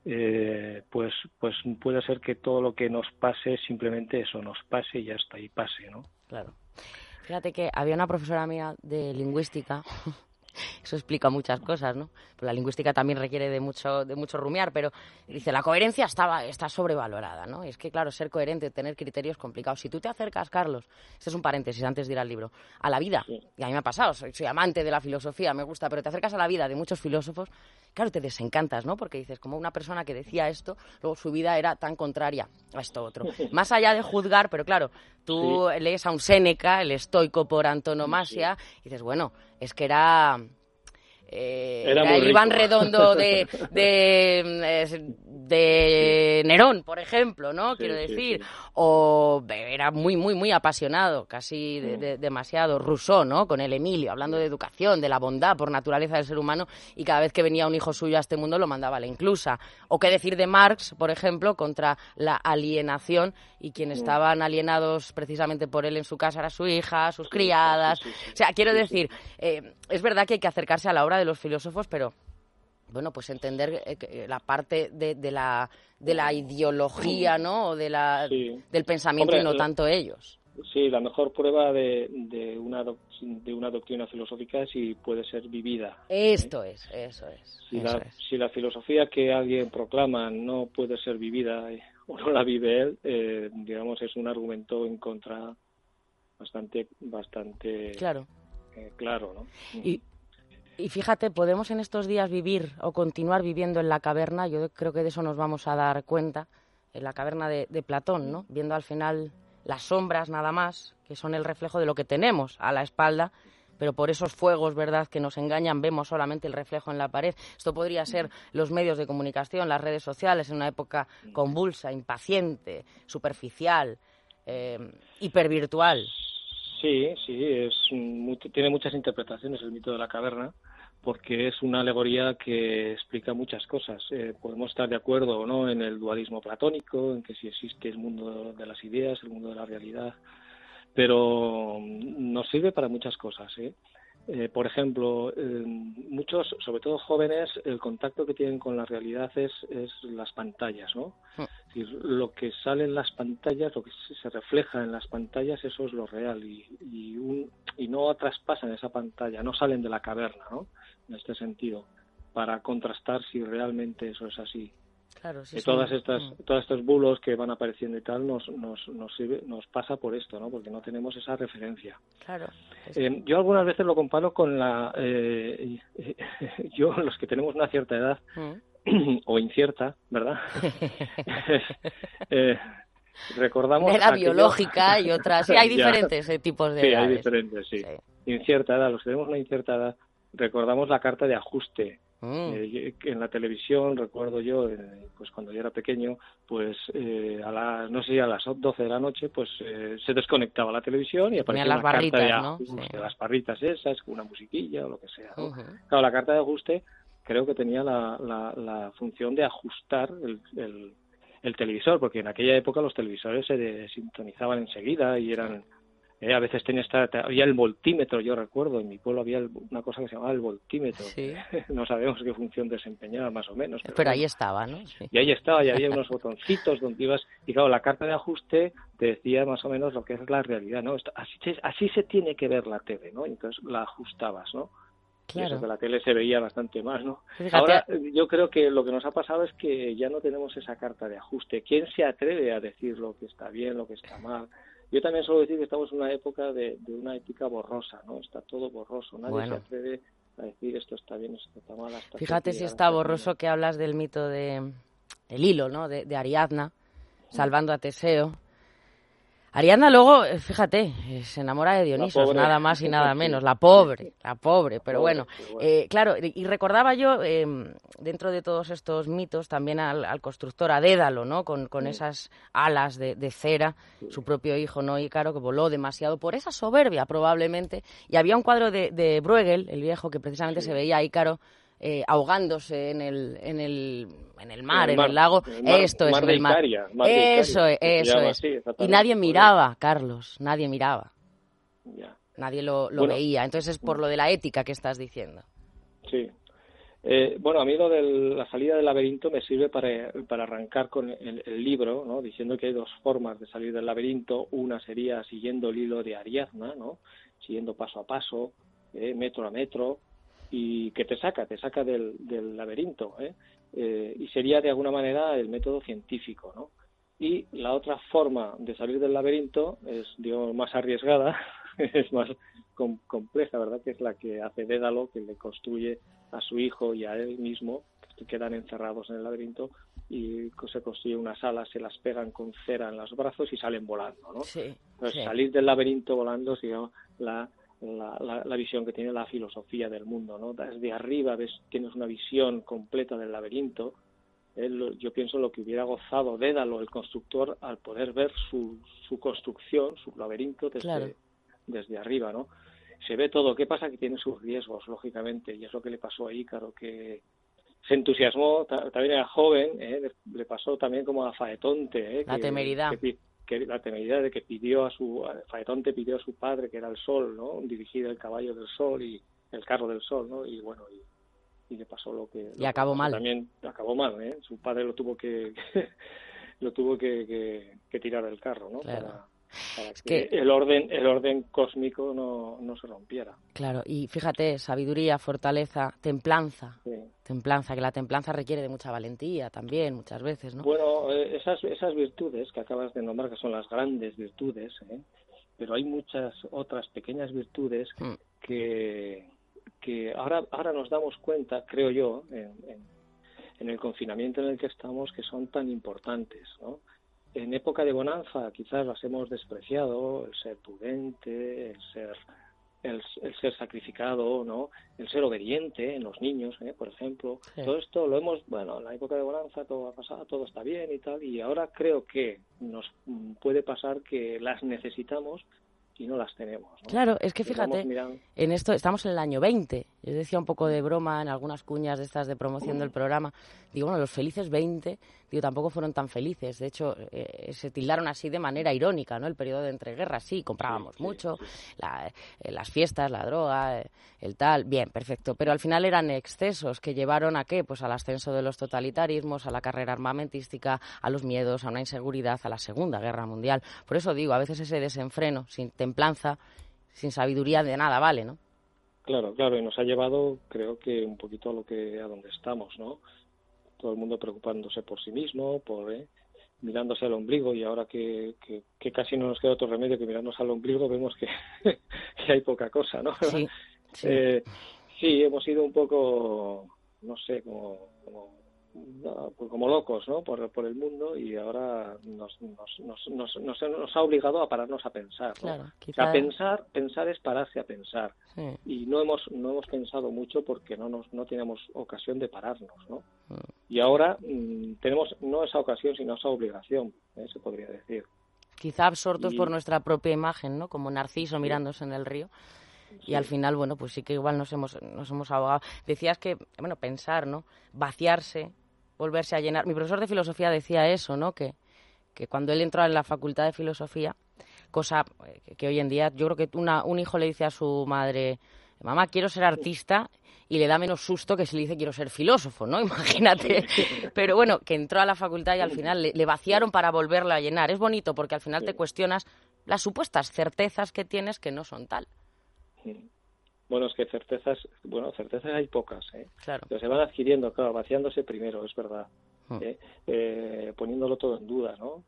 eh, pues pues puede ser que todo lo que nos pase, simplemente eso, nos pase y ya está, y pase, ¿no? Claro. Fíjate que había una profesora mía de lingüística, eso explica muchas cosas, ¿no? Pues la lingüística también requiere de mucho de mucho rumiar, pero dice, la coherencia estaba, está sobrevalorada, ¿no? Y es que, claro, ser coherente, tener criterios complicados. Si tú te acercas, Carlos, este es un paréntesis antes de ir al libro, a la vida, sí. Y a mí me ha pasado, soy, soy amante de la filosofía, me gusta, pero te acercas a la vida de muchos filósofos, claro, te desencantas, ¿no? Porque dices, como una persona que decía esto, luego su vida era tan contraria a esto otro. Más allá de juzgar, pero claro, tú sí. lees a un Séneca, el estoico por antonomasia, sí. y dices, bueno, es que era... Eh, era era el Iván Redondo de, de, de Nerón, por ejemplo, ¿no? Sí, Quiero decir, sí, sí. O era muy, muy, muy apasionado, casi de, de, demasiado. Rousseau, ¿no? Con el Emilio, hablando de educación, de la bondad por naturaleza del ser humano, y cada vez que venía un hijo suyo a este mundo lo mandaba a la inclusa. O qué decir de Marx, por ejemplo, contra la alienación, y quienes sí. estaban alienados precisamente por él en su casa era su hija, sus criadas. Sí, sí, sí, sí. O sea, quiero sí, decir, eh, es verdad que hay que acercarse a la obra de los filósofos, pero bueno, pues entender eh, la parte de, de la de la ideología, ¿no? O de la sí. del pensamiento. Hombre, y no tanto ellos. Sí, la mejor prueba de, de una de una doctrina filosófica es si puede ser vivida. Esto ¿eh? es, eso es. Si, eso la, es. si la filosofía que alguien proclama no puede ser vivida eh, o no la vive él, eh, digamos, es un argumento en contra bastante bastante claro, eh, claro, ¿no? Y Y fíjate, podemos en estos días vivir o continuar viviendo en la caverna, yo creo que de eso nos vamos a dar cuenta, en la caverna de, de Platón, ¿no? Viendo al final las sombras nada más, que son el reflejo de lo que tenemos a la espalda, pero por esos fuegos, ¿verdad?, que nos engañan, vemos solamente el reflejo en la pared. Esto podría ser los medios de comunicación, las redes sociales, en una época convulsa, impaciente, superficial, eh, hipervirtual. Sí, sí, es muy, tiene muchas interpretaciones el mito de la caverna, porque es una alegoría que explica muchas cosas. Eh, podemos estar de acuerdo o no en el dualismo platónico, en que si existe el mundo de las ideas, el mundo de la realidad, pero nos sirve para muchas cosas, ¿eh? Eh, por ejemplo, eh, muchos, sobre todo jóvenes, el contacto que tienen con la realidad es, es las pantallas, ¿no? Es decir, lo que sale en las pantallas, lo que se refleja en las pantallas, eso es lo real, y, y, un, y no traspasan esa pantalla, no salen de la caverna, ¿no? En este sentido, para contrastar si realmente eso es así. Claro, sí, y todas sí. estas mm. todos estos bulos que van apareciendo y tal nos nos nos sirve, nos pasa por esto, ¿no? Porque no tenemos esa referencia. Claro. Eh, yo algunas veces lo comparo con la eh, yo los que tenemos una cierta edad mm. o incierta, ¿verdad? eh, recordamos era aquello... biológica y otras, sí, hay diferentes eh, tipos de sí, edades. hay diferentes, sí. sí. Incierta edad, los que tenemos una incierta edad, recordamos la carta de ajuste. Mm. Eh, en la televisión, recuerdo yo, eh, pues cuando yo era pequeño, pues eh, a las, no sé, a las doce de la noche, pues eh, se desconectaba la televisión y aparecía las una barritas, carta de ¿no? ajuste, Sí. las barritas esas, con una musiquilla o lo que sea, ¿no? Uh-huh. Claro, la carta de ajuste creo que tenía la, la, la función de ajustar el, el, el televisor, porque en aquella época los televisores se de, sintonizaban enseguida y eran... Eh, a veces tenía esta, había el voltímetro, yo recuerdo, en mi pueblo había el, una cosa que se llamaba el voltímetro. Sí. No sabemos qué función desempeñaba más o menos. Pero, pero ahí bueno. estaba, ¿no? Sí. Y ahí estaba, y había unos botoncitos donde ibas, y claro, la carta de ajuste te decía más o menos lo que es la realidad, ¿no? Así, así se tiene que ver la tele, ¿no? Entonces la ajustabas, ¿no? Claro. Y eso que la tele se veía bastante más, ¿no? Fíjate. Ahora yo creo que lo que nos ha pasado es que ya no tenemos esa carta de ajuste. ¿Quién se atreve a decir lo que está bien, lo que está mal? Yo también suelo decir que estamos en una época de, de una ética borrosa, ¿no? Está todo borroso, nadie bueno. se atreve a decir esto está bien, esto está mal. Hasta Fíjate si está borroso que hablas del mito de el hilo, ¿no? De, de Ariadna, salvando a Teseo. Ariadna luego, fíjate, se enamora de Dionisos, nada más y nada menos, la pobre, la pobre, pero pobre, bueno, bueno. Eh, claro, y recordaba yo, eh, dentro de todos estos mitos, también al, al constructor, a Dédalo, ¿no? Con, con sí. esas alas de, de cera, sí. su propio hijo, ¿no? Ícaro, que voló demasiado por esa soberbia, probablemente, y había un cuadro de, de Bruegel, el viejo, que precisamente sí. se veía a Ícaro Eh, ahogándose en el en el en el mar, en el, mar, en el lago, el mar, esto es mar en el mar. Icaria, mar eso es, eso es. Así, y nadie miraba, Carlos, nadie miraba. Ya. Nadie lo, lo bueno, veía. Entonces es por lo de la ética que estás diciendo. Sí. Eh, bueno, a mí lo de la salida del laberinto me sirve para, para arrancar con el, el libro, ¿no? Diciendo que hay dos formas de salir del laberinto. Una sería siguiendo el hilo de Ariadna, ¿no? Siguiendo paso a paso, eh, metro a metro, y que te saca, te saca del, del laberinto, ¿eh? Eh, y sería de alguna manera el método científico, ¿no? Y la otra forma de salir del laberinto es, digamos, más arriesgada, es más com- compleja, ¿verdad? Que es la que hace Dédalo, que le construye a su hijo y a él mismo, que quedan encerrados en el laberinto, y se construye unas alas, se las pegan con cera en los brazos y salen volando, ¿no? Sí, Entonces, sí. salir del laberinto volando es, digamos, la, la, la, la visión que tiene la filosofía del mundo, ¿no? Desde arriba ves, tienes una visión completa del laberinto. Él, yo pienso lo que hubiera gozado Dédalo, el constructor, al poder ver su, su construcción, su laberinto desde, Claro. desde arriba, ¿no? Se ve todo. ¿Qué pasa? Que tiene sus riesgos, lógicamente, y es lo que le pasó a Ícaro, que se entusiasmó, ta- también era joven, ¿eh? le, le pasó también como a Faetonte, ¿eh? La que, temeridad. que, que la temeridad de que pidió a su, a Faetonte pidió a su padre, que era el sol, ¿no? Dirigir el caballo del sol y el carro del sol, ¿no? Y bueno, y, y le pasó lo que... Y acabó mal. También acabó mal, ¿eh? Su padre lo tuvo que, lo tuvo que, que, que tirar del carro, ¿no? Claro. Para, para Es que, que- el orden el orden cósmico no, no se rompiera. Claro, y fíjate, sabiduría, fortaleza, templanza. Sí. Templanza, que la templanza requiere de mucha valentía también, muchas veces, ¿no? Bueno, eh, esas esas virtudes que acabas de nombrar, que son las grandes virtudes, ¿eh? Pero hay muchas otras pequeñas virtudes Mm. que que ahora ahora nos damos cuenta, creo yo, en, en, en el confinamiento en el que estamos, que son tan importantes, ¿no? En época de bonanza quizás las hemos despreciado, el ser prudente, el ser el, el ser sacrificado, ¿no? El ser obediente en los niños, ¿eh? Por ejemplo. Sí. Todo esto lo hemos, bueno, en la época de bonanza todo ha pasado, todo está bien y tal, y ahora creo que nos mm, puede pasar que las necesitamos y no las tenemos, ¿no? Claro, es que Y vamos fíjate, mirando- en esto estamos en el año veinte. Yo decía un poco de broma en algunas cuñas de estas de promoción del programa. Digo, bueno, los felices veinte, digo, tampoco fueron tan felices. De hecho, eh, se tildaron así de manera irónica, ¿no? El periodo de entreguerras, sí, comprábamos Sí, sí, mucho, sí. la- eh, las fiestas, la droga, eh, el tal, bien, perfecto. Pero al final eran excesos que llevaron a qué? Pues al ascenso de los totalitarismos, a la carrera armamentística, a los miedos, a una inseguridad, a la Segunda Guerra Mundial. Por eso digo, a veces ese desenfreno, sin templanza, sin sabiduría de nada vale, ¿no? Claro, claro, y nos ha llevado, creo que un poquito a lo que a donde estamos, ¿no? Todo el mundo preocupándose por sí mismo, por ¿eh? mirándose al ombligo, y ahora que, que, que casi no nos queda otro remedio que mirarnos al ombligo, vemos que, que hay poca cosa, ¿no? Sí, sí. Eh, sí, hemos sido un poco, no sé, como, como, no, pues como locos, ¿no? Por, por el mundo, y ahora nos, nos, nos, nos, nos, nos ha obligado a pararnos a pensar, ¿no? Claro, O quizá- sea, pensar, pensar es pararse a pensar. Sí. Y no hemos no hemos pensado mucho porque no nos no teníamos ocasión de pararnos, ¿no? Mm. Y ahora mm, tenemos no esa ocasión sino esa obligación, ¿eh? Se podría decir. Quizá absortos Y- por nuestra propia imagen, ¿no? Como Narciso Sí. mirándose en el río. Y Sí. al final, bueno, pues sí que igual nos hemos, nos hemos ahogado. Decías que, bueno, pensar, ¿no? Vaciarse, volverse a llenar. Mi profesor de filosofía decía eso, ¿no? Que, que cuando él entró en la facultad de filosofía, cosa eh, que hoy en día, yo creo que una, un hijo le dice a su madre, mamá, quiero ser artista, y le da menos susto que si le dice quiero ser filósofo, ¿no? Imagínate. Pero bueno, que entró a la facultad y al final le, le vaciaron para volverla a llenar. Es bonito porque al final te cuestionas las supuestas certezas que tienes que no son tal. Bueno, es que certezas, bueno, certezas hay pocas, ¿eh? Claro. Pero se van adquiriendo, claro, vaciándose primero, es verdad. Mm. ¿eh? Eh, poniéndolo todo en duda, ¿no?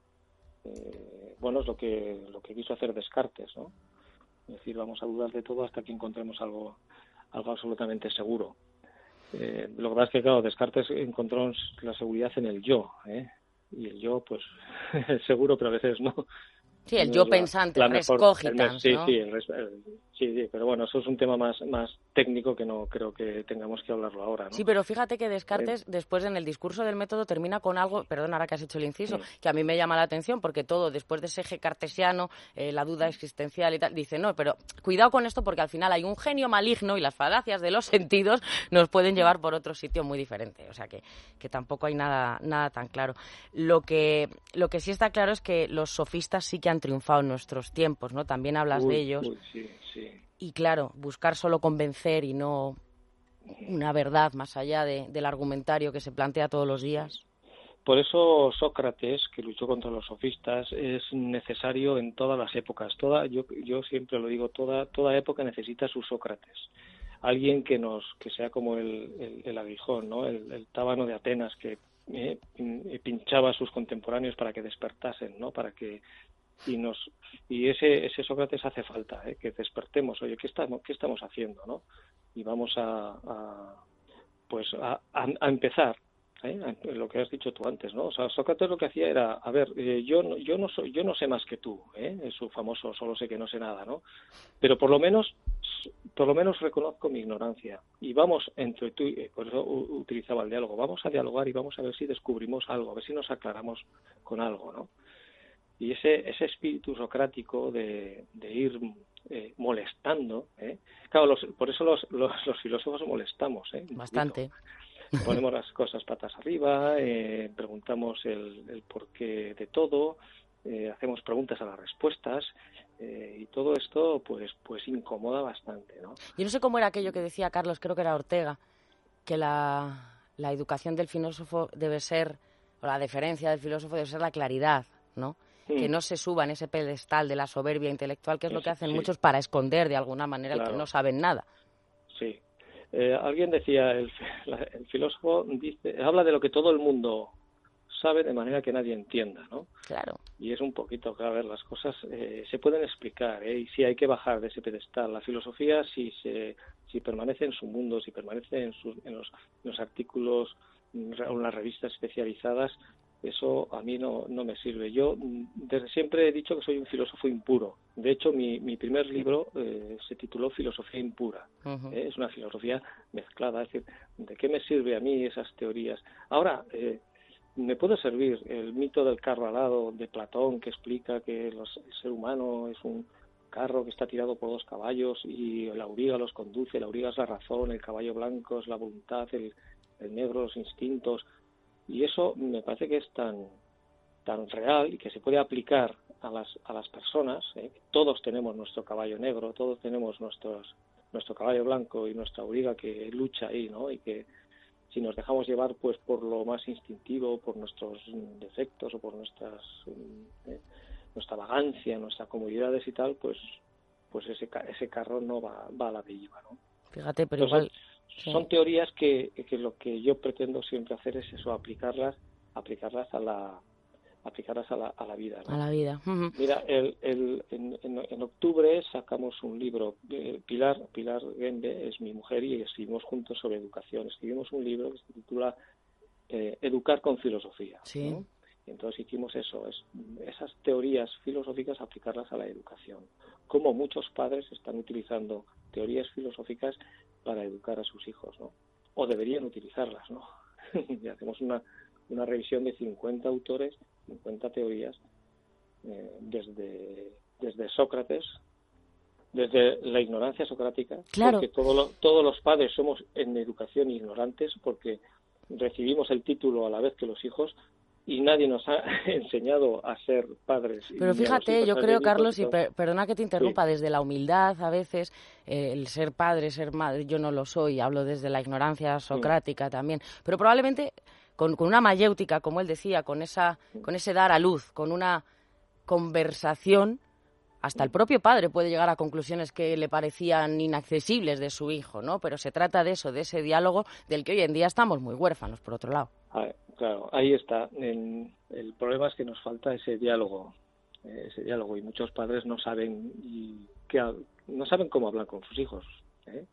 Eh, bueno, es lo que lo que quiso hacer Descartes, ¿no? Es decir, vamos a dudar de todo hasta que encontremos algo algo absolutamente seguro. Eh, lo que pasa es que, claro, Descartes encontró la seguridad en el yo, ¿eh? Y el yo, pues, es seguro, pero a veces no. Sí, el No yo es la- pensante, la res mejor- el cogitans, mes- sí, ¿no? sí, el res- el- sí, sí, pero bueno, eso es un tema más, más técnico que no creo que tengamos que hablarlo ahora, ¿no? Sí, pero fíjate que Descartes, después en el discurso del método, termina con algo, perdón, ahora que has hecho el inciso, Sí. que a mí me llama la atención, porque todo, después de ese eje cartesiano, eh, la duda existencial y tal, dice, no, pero cuidado con esto porque al final hay un genio maligno y las falacias de los sentidos nos pueden llevar por otro sitio muy diferente. O sea que, que tampoco hay nada, nada tan claro. Lo que, lo que sí está claro es que los sofistas sí que han triunfado en nuestros tiempos, ¿no? También hablas Uy, de ellos. uy, sí, sí. Y claro, buscar solo convencer y no una verdad más allá de, del argumentario que se plantea todos los días. Por eso Sócrates, que luchó contra los sofistas, es necesario en todas las épocas. Toda, yo, yo siempre lo digo, toda, toda época necesita su Sócrates. Alguien que nos, que sea como el, el, el aguijón, ¿no? El, el tábano de Atenas que eh, pinchaba a sus contemporáneos para que despertasen, ¿no? Para que y nos y ese ese Sócrates hace falta, ¿eh? Que despertemos. Oye, ¿qué estamos qué estamos haciendo, no? Y vamos a, a pues a, a, a empezar. ¿Eh? Lo que has dicho tú antes, ¿no? O sea, Sócrates lo que hacía era, a ver, eh, yo no, yo no soy, yo no sé más que tú, ¿eh? Es su famoso, solo sé que no sé nada, ¿no? Pero por lo menos, por lo menos reconozco mi ignorancia y vamos entre tú, y, por eso utilizaba el diálogo, vamos a dialogar y vamos a ver si descubrimos algo, a ver si nos aclaramos con algo, ¿no? Y ese ese espíritu socrático de, de ir eh, molestando, ¿eh? Claro, los, por eso los, los, los filósofos molestamos, ¿eh? Bastante. Ponemos las cosas patas arriba, eh, preguntamos el, el porqué de todo, eh, hacemos preguntas a las respuestas eh, y todo esto pues pues incomoda bastante, ¿no? Yo no sé cómo era aquello que decía Carlos, creo que era Ortega, que la, la educación del filósofo debe ser, o la deferencia del filósofo debe ser la claridad, ¿no? Sí. Que no se suba en ese pedestal de la soberbia intelectual, que es, es lo que hacen sí. muchos para esconder de alguna manera claro. el que no saben nada. Sí. Eh, alguien decía, el, el filósofo dice, habla de lo que todo el mundo sabe de manera que nadie entienda, ¿no? Claro. Y es un poquito, claro, a ver, las cosas eh, se pueden explicar, ¿eh? Y sí hay que bajar de ese pedestal. La filosofía, si se si permanece en su mundo, si permanece en, sus, en, los, en los artículos, en las revistas especializadas, eso a mí no, no me sirve. Yo desde siempre he dicho que soy un filósofo impuro. De hecho, mi, mi primer libro eh, se tituló Filosofía impura. Uh-huh. ¿eh? Es una filosofía mezclada. Es decir, ¿de qué me sirve a mí esas teorías? Ahora, eh, me puede servir el mito del carro alado de Platón, que explica que los, el ser humano es un carro que está tirado por dos caballos y la auriga los conduce. La auriga es la razón, el caballo blanco es la voluntad, el, el negro los instintos. Y eso me parece que es tan tan real y que se puede aplicar a las a las personas, ¿eh? Todos tenemos nuestro caballo negro, todos tenemos nuestros nuestro caballo blanco y nuestra auriga que lucha ahí, ¿no? Y que si nos dejamos llevar pues por lo más instintivo, por nuestros defectos o por nuestras ¿eh? nuestra vagancia, nuestras comodidades y tal, pues pues ese ese carro no va va a la deriva, ¿no? Fíjate, pero Entonces, igual sí. Son teorías que, que lo que yo pretendo siempre hacer es eso, aplicarlas, aplicarlas a la, aplicarlas a la, a la vida, ¿no? A la vida. Uh-huh. Mira, el, el, en, en, en octubre sacamos un libro. Eh, Pilar, Pilar Gembe es mi mujer y escribimos juntos sobre educación. Escribimos un libro que se titula eh, Educar con filosofía. Sí. ¿no? Y entonces hicimos eso, es, esas teorías filosóficas aplicarlas a la educación. Como muchos padres están utilizando teorías filosóficas para educar a sus hijos, ¿no? O deberían utilizarlas, ¿no? Y hacemos una, una revisión de cincuenta autores, cincuenta teorías, eh, desde, desde Sócrates, desde la ignorancia socrática, claro. Porque todo lo, todos los padres somos en educación ignorantes, porque recibimos el título a la vez que los hijos, y nadie nos ha enseñado a ser padres. Pero fíjate, yo creo, Carlos, y per perdona que te interrumpa, sí. Desde la humildad a veces, eh, el ser padre, ser madre, yo no lo soy, hablo desde la ignorancia socrática sí. también, pero probablemente con, con una mayéutica, como él decía, con esa, con ese dar a luz, con una conversación, hasta el propio padre puede llegar a conclusiones que le parecían inaccesibles de su hijo, ¿no? Pero se trata de eso, de ese diálogo del que hoy en día estamos muy huérfanos, por otro lado. Ah, claro, ahí está. En, el problema es que nos falta ese diálogo, eh, ese diálogo, y muchos padres no saben y que, no saben cómo hablar con sus hijos, ¿eh?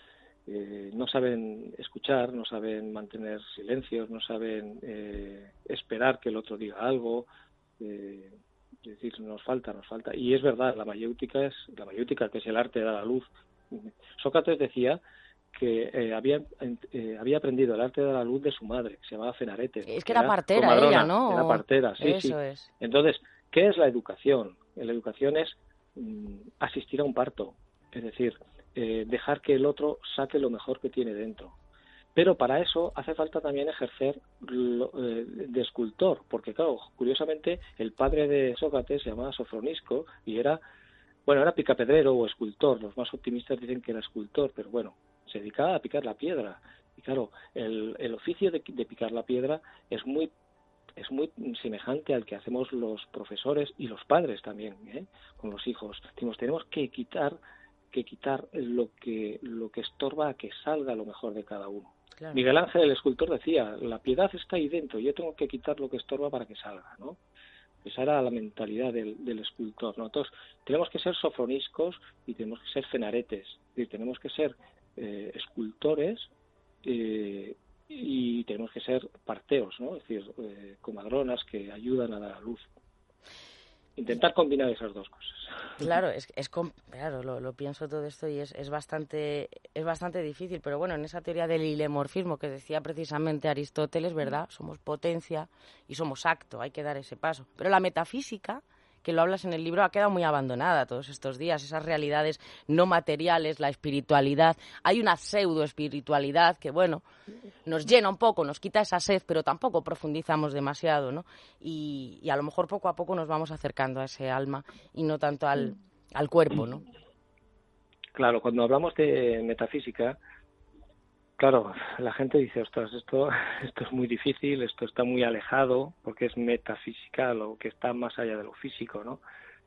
Eh, no saben escuchar, no saben mantener silencios, no saben eh, esperar que el otro diga algo. Eh, es decir, nos falta, nos falta. Y es verdad, la mayéutica es la mayéutica, que es el arte de dar a luz. Sócrates decía que eh, había eh, había aprendido el arte de la luz de su madre, que se llamaba Fenarete. Es que era, era partera comadrona, ella, ¿no? Era partera, sí, Eso sí. Es. Entonces, ¿qué es la educación? La educación es mm, asistir a un parto, es decir, eh, dejar que el otro saque lo mejor que tiene dentro. Pero para eso hace falta también ejercer lo, eh, de escultor, porque claro, curiosamente, el padre de Sócrates se llamaba Sofronisco y era, bueno, era picapedrero o escultor. Los más optimistas dicen que era escultor, pero bueno, se dedicaba a picar la piedra. Y claro, el, el oficio de, de picar la piedra es muy es muy semejante al que hacemos los profesores y los padres también, ¿eh? Con los hijos. Tenemos, tenemos que quitar que quitar lo que lo que estorba a que salga lo mejor de cada uno. Claro. Miguel Ángel, el escultor, decía, la piedad está ahí dentro, yo tengo que quitar lo que estorba para que salga, ¿no? Esa era la mentalidad del, del escultor, ¿no? Entonces, tenemos que ser sofroniscos y tenemos que ser fenaretes, es decir, tenemos que ser eh, escultores eh, y tenemos que ser parteos, ¿no? Es decir, eh, comadronas que ayudan a dar a luz. Intentar combinar esas dos cosas. Claro, es, es claro, lo, lo pienso todo esto y es, es bastante es bastante difícil, pero bueno, en esa teoría del hilemorfismo que decía precisamente Aristóteles, ¿verdad? Somos potencia y somos acto, hay que dar ese paso. Pero la metafísica, que lo hablas en el libro, ha quedado muy abandonada todos estos días, esas realidades no materiales, la espiritualidad. Hay una pseudo-espiritualidad que, bueno, nos llena un poco, nos quita esa sed, pero tampoco profundizamos demasiado, ¿no? Y, y a lo mejor poco a poco nos vamos acercando a ese alma y no tanto al, al cuerpo, ¿no? Claro, cuando hablamos de metafísica, claro, la gente dice, ostras, esto, esto es muy difícil, esto está muy alejado, porque es metafísica, lo que está más allá de lo físico, ¿no?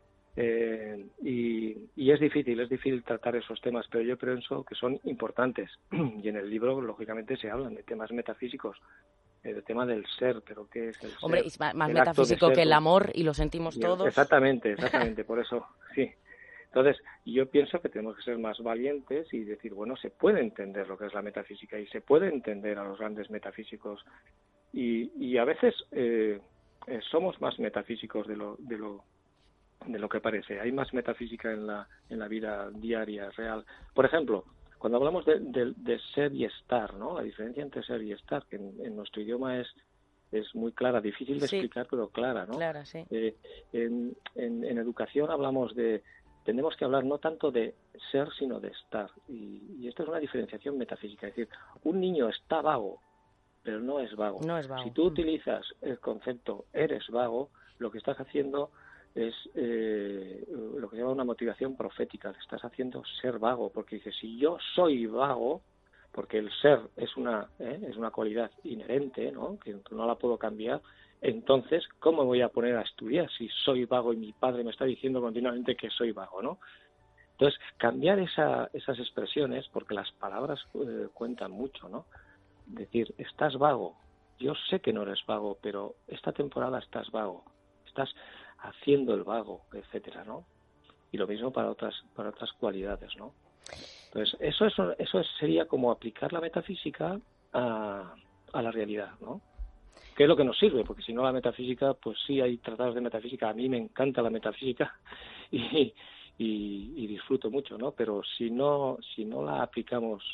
Eh, y, y es difícil, es difícil tratar esos temas, pero yo pienso que son importantes. Y en el libro, lógicamente, se hablan de temas metafísicos, el tema del ser, pero ¿qué es el ser? Hombre, es más el metafísico que el amor, y lo sentimos todos. Exactamente, exactamente, por eso, sí. Entonces, yo pienso que tenemos que ser más valientes y decir, bueno, se puede entender lo que es la metafísica y se puede entender a los grandes metafísicos y, y a veces eh, eh, somos más metafísicos de lo, de lo de lo que parece. Hay más metafísica en la en la vida diaria, real. Por ejemplo, cuando hablamos de, de, de ser y estar, ¿no? La diferencia entre ser y estar, que en, en nuestro idioma es es muy clara, difícil de sí. explicar, pero clara, ¿no? Clara, sí. Eh, en, en, en educación hablamos de Tenemos que hablar no tanto de ser, sino de estar. Y, y esto es una diferenciación metafísica. Es decir, un niño está vago, pero no es vago. No es vago. Si tú utilizas el concepto eres vago, lo que estás haciendo es eh, lo que se llama una motivación profética. Le estás haciendo ser vago, porque dices, si yo soy vago, porque el ser es una, ¿eh? es una cualidad inherente, ¿no? Que no la puedo cambiar, entonces, ¿cómo me voy a poner a estudiar si soy vago y mi padre me está diciendo continuamente que soy vago, ¿no? Entonces, cambiar esa, esas expresiones, porque las palabras eh, cuentan mucho, ¿no? Decir, estás vago, yo sé que no eres vago, pero esta temporada estás vago, estás haciendo el vago, etcétera, ¿no? Y lo mismo para otras para otras cualidades, ¿no? Entonces, eso, eso, eso sería como aplicar la metafísica a, a la realidad, ¿no? ¿Qué es lo que nos sirve? Porque si no la metafísica, pues sí hay tratados de metafísica. A mí me encanta la metafísica y, y, y disfruto mucho, ¿no? Pero si no si no la aplicamos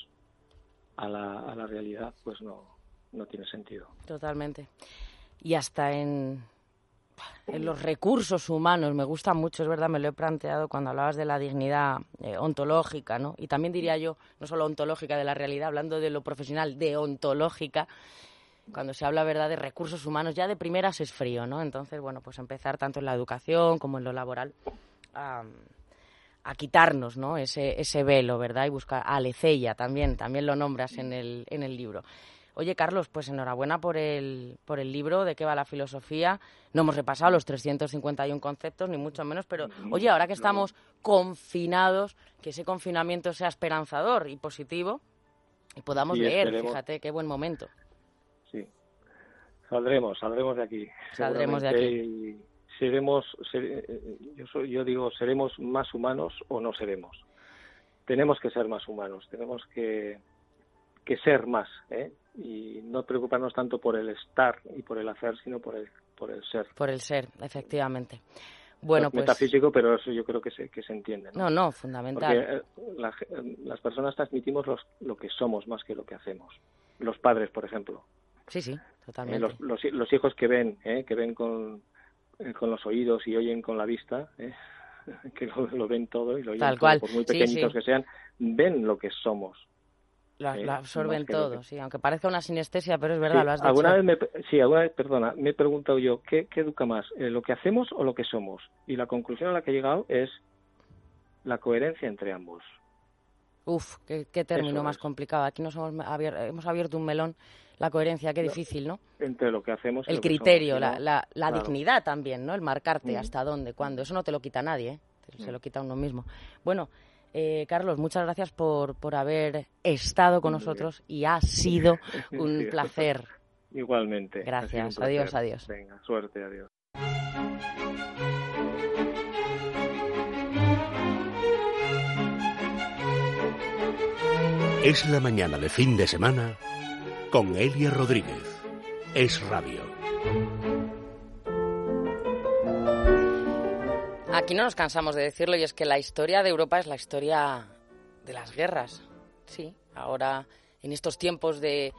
a la, a la realidad, pues no, no tiene sentido. Totalmente. Y hasta en, en los recursos humanos me gusta mucho, es verdad, me lo he planteado cuando hablabas de la dignidad eh, ontológica, ¿no? Y también diría yo, no solo ontológica de la realidad, hablando de lo profesional, de ontológica. Cuando se habla, verdad, de recursos humanos, ya de primeras es frío, ¿no? Entonces, bueno, pues empezar tanto en la educación como en lo laboral a, a quitarnos, ¿no? Ese, ese velo, ¿verdad? Y buscar a Alecella también, también lo nombras en el, en el libro. Oye, Carlos, pues enhorabuena por el, por el libro, ¿De qué va la filosofía? No hemos repasado los trescientos cincuenta y uno conceptos, ni mucho menos, pero, oye, ahora que estamos confinados, que ese confinamiento sea esperanzador y positivo y podamos sí, leer, esperemos. Fíjate, qué buen momento. Sí, saldremos, saldremos de aquí. Saldremos de aquí. Y seremos, ser, yo, soy, yo digo, seremos más humanos o no seremos. Tenemos que ser más humanos, tenemos que, que ser más, ¿eh? Y no preocuparnos tanto por el estar y por el hacer, sino por el, por el ser. Por el ser, efectivamente. Bueno, es pues metafísico, pero eso yo creo que se, que se entiende, ¿no? No, no, fundamental. Porque la, las personas transmitimos los, lo que somos más que lo que hacemos. Los padres, por ejemplo. Sí, sí, totalmente. Eh, los, los, los hijos que ven, eh, que ven con, eh, con los oídos y oyen con la vista, eh, que lo, lo ven todo y lo oyen Tal todo, cual. por muy Sí, pequeñitos sí. que sean, ven lo que somos. Lo, eh, lo absorben que todo, que... sí, aunque parezca una sinestesia, pero es verdad, sí, lo has dicho. Alguna vez me, sí, alguna vez, perdona, me he preguntado yo, ¿qué, qué educa más, eh, lo que hacemos o lo que somos? Y la conclusión a la que he llegado es la coherencia entre ambos. Uf, qué, qué término Eso más es. complicado. Aquí nos hemos, abier- hemos abierto un melón. La coherencia, qué difícil, ¿no? Entre lo que hacemos y El lo que criterio, somos, la, ¿no? la, la Claro. dignidad también, ¿no? El marcarte Mm. hasta dónde, cuándo. Eso no te lo quita nadie, ¿eh? Se Mm. lo quita uno mismo. Bueno, eh, Carlos, muchas gracias por, por haber estado con Muy bien. nosotros y ha sido un Sí, placer. Igualmente. Gracias. Ha sido un Adiós, placer. adiós. Venga, suerte, adiós. Es la mañana de fin de semana con Elia Rodríguez. Es Radio. Aquí no nos cansamos de decirlo y es que la historia de Europa es la historia de las guerras. Sí, ahora en estos tiempos de,